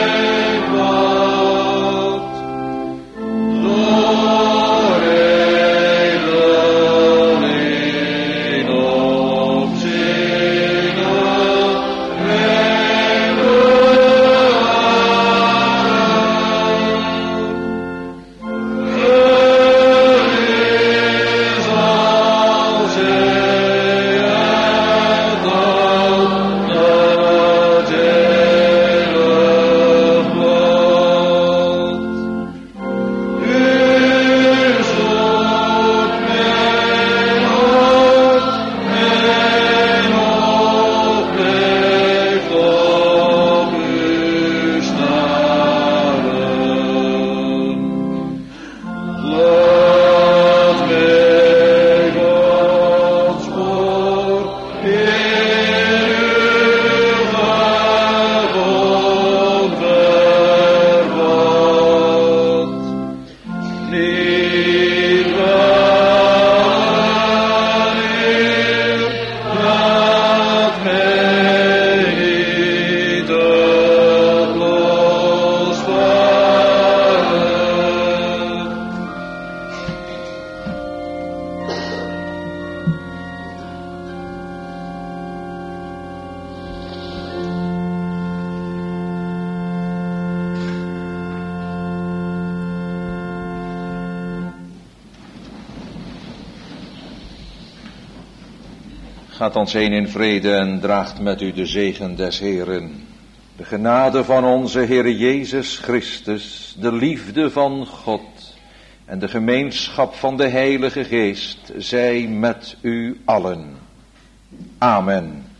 Glory. Gaat ons heen in vrede en draagt met u de zegen des Heeren. De genade van onze Heere Jezus Christus, de liefde van God en de gemeenschap van de Heilige Geest zij met u allen. Amen.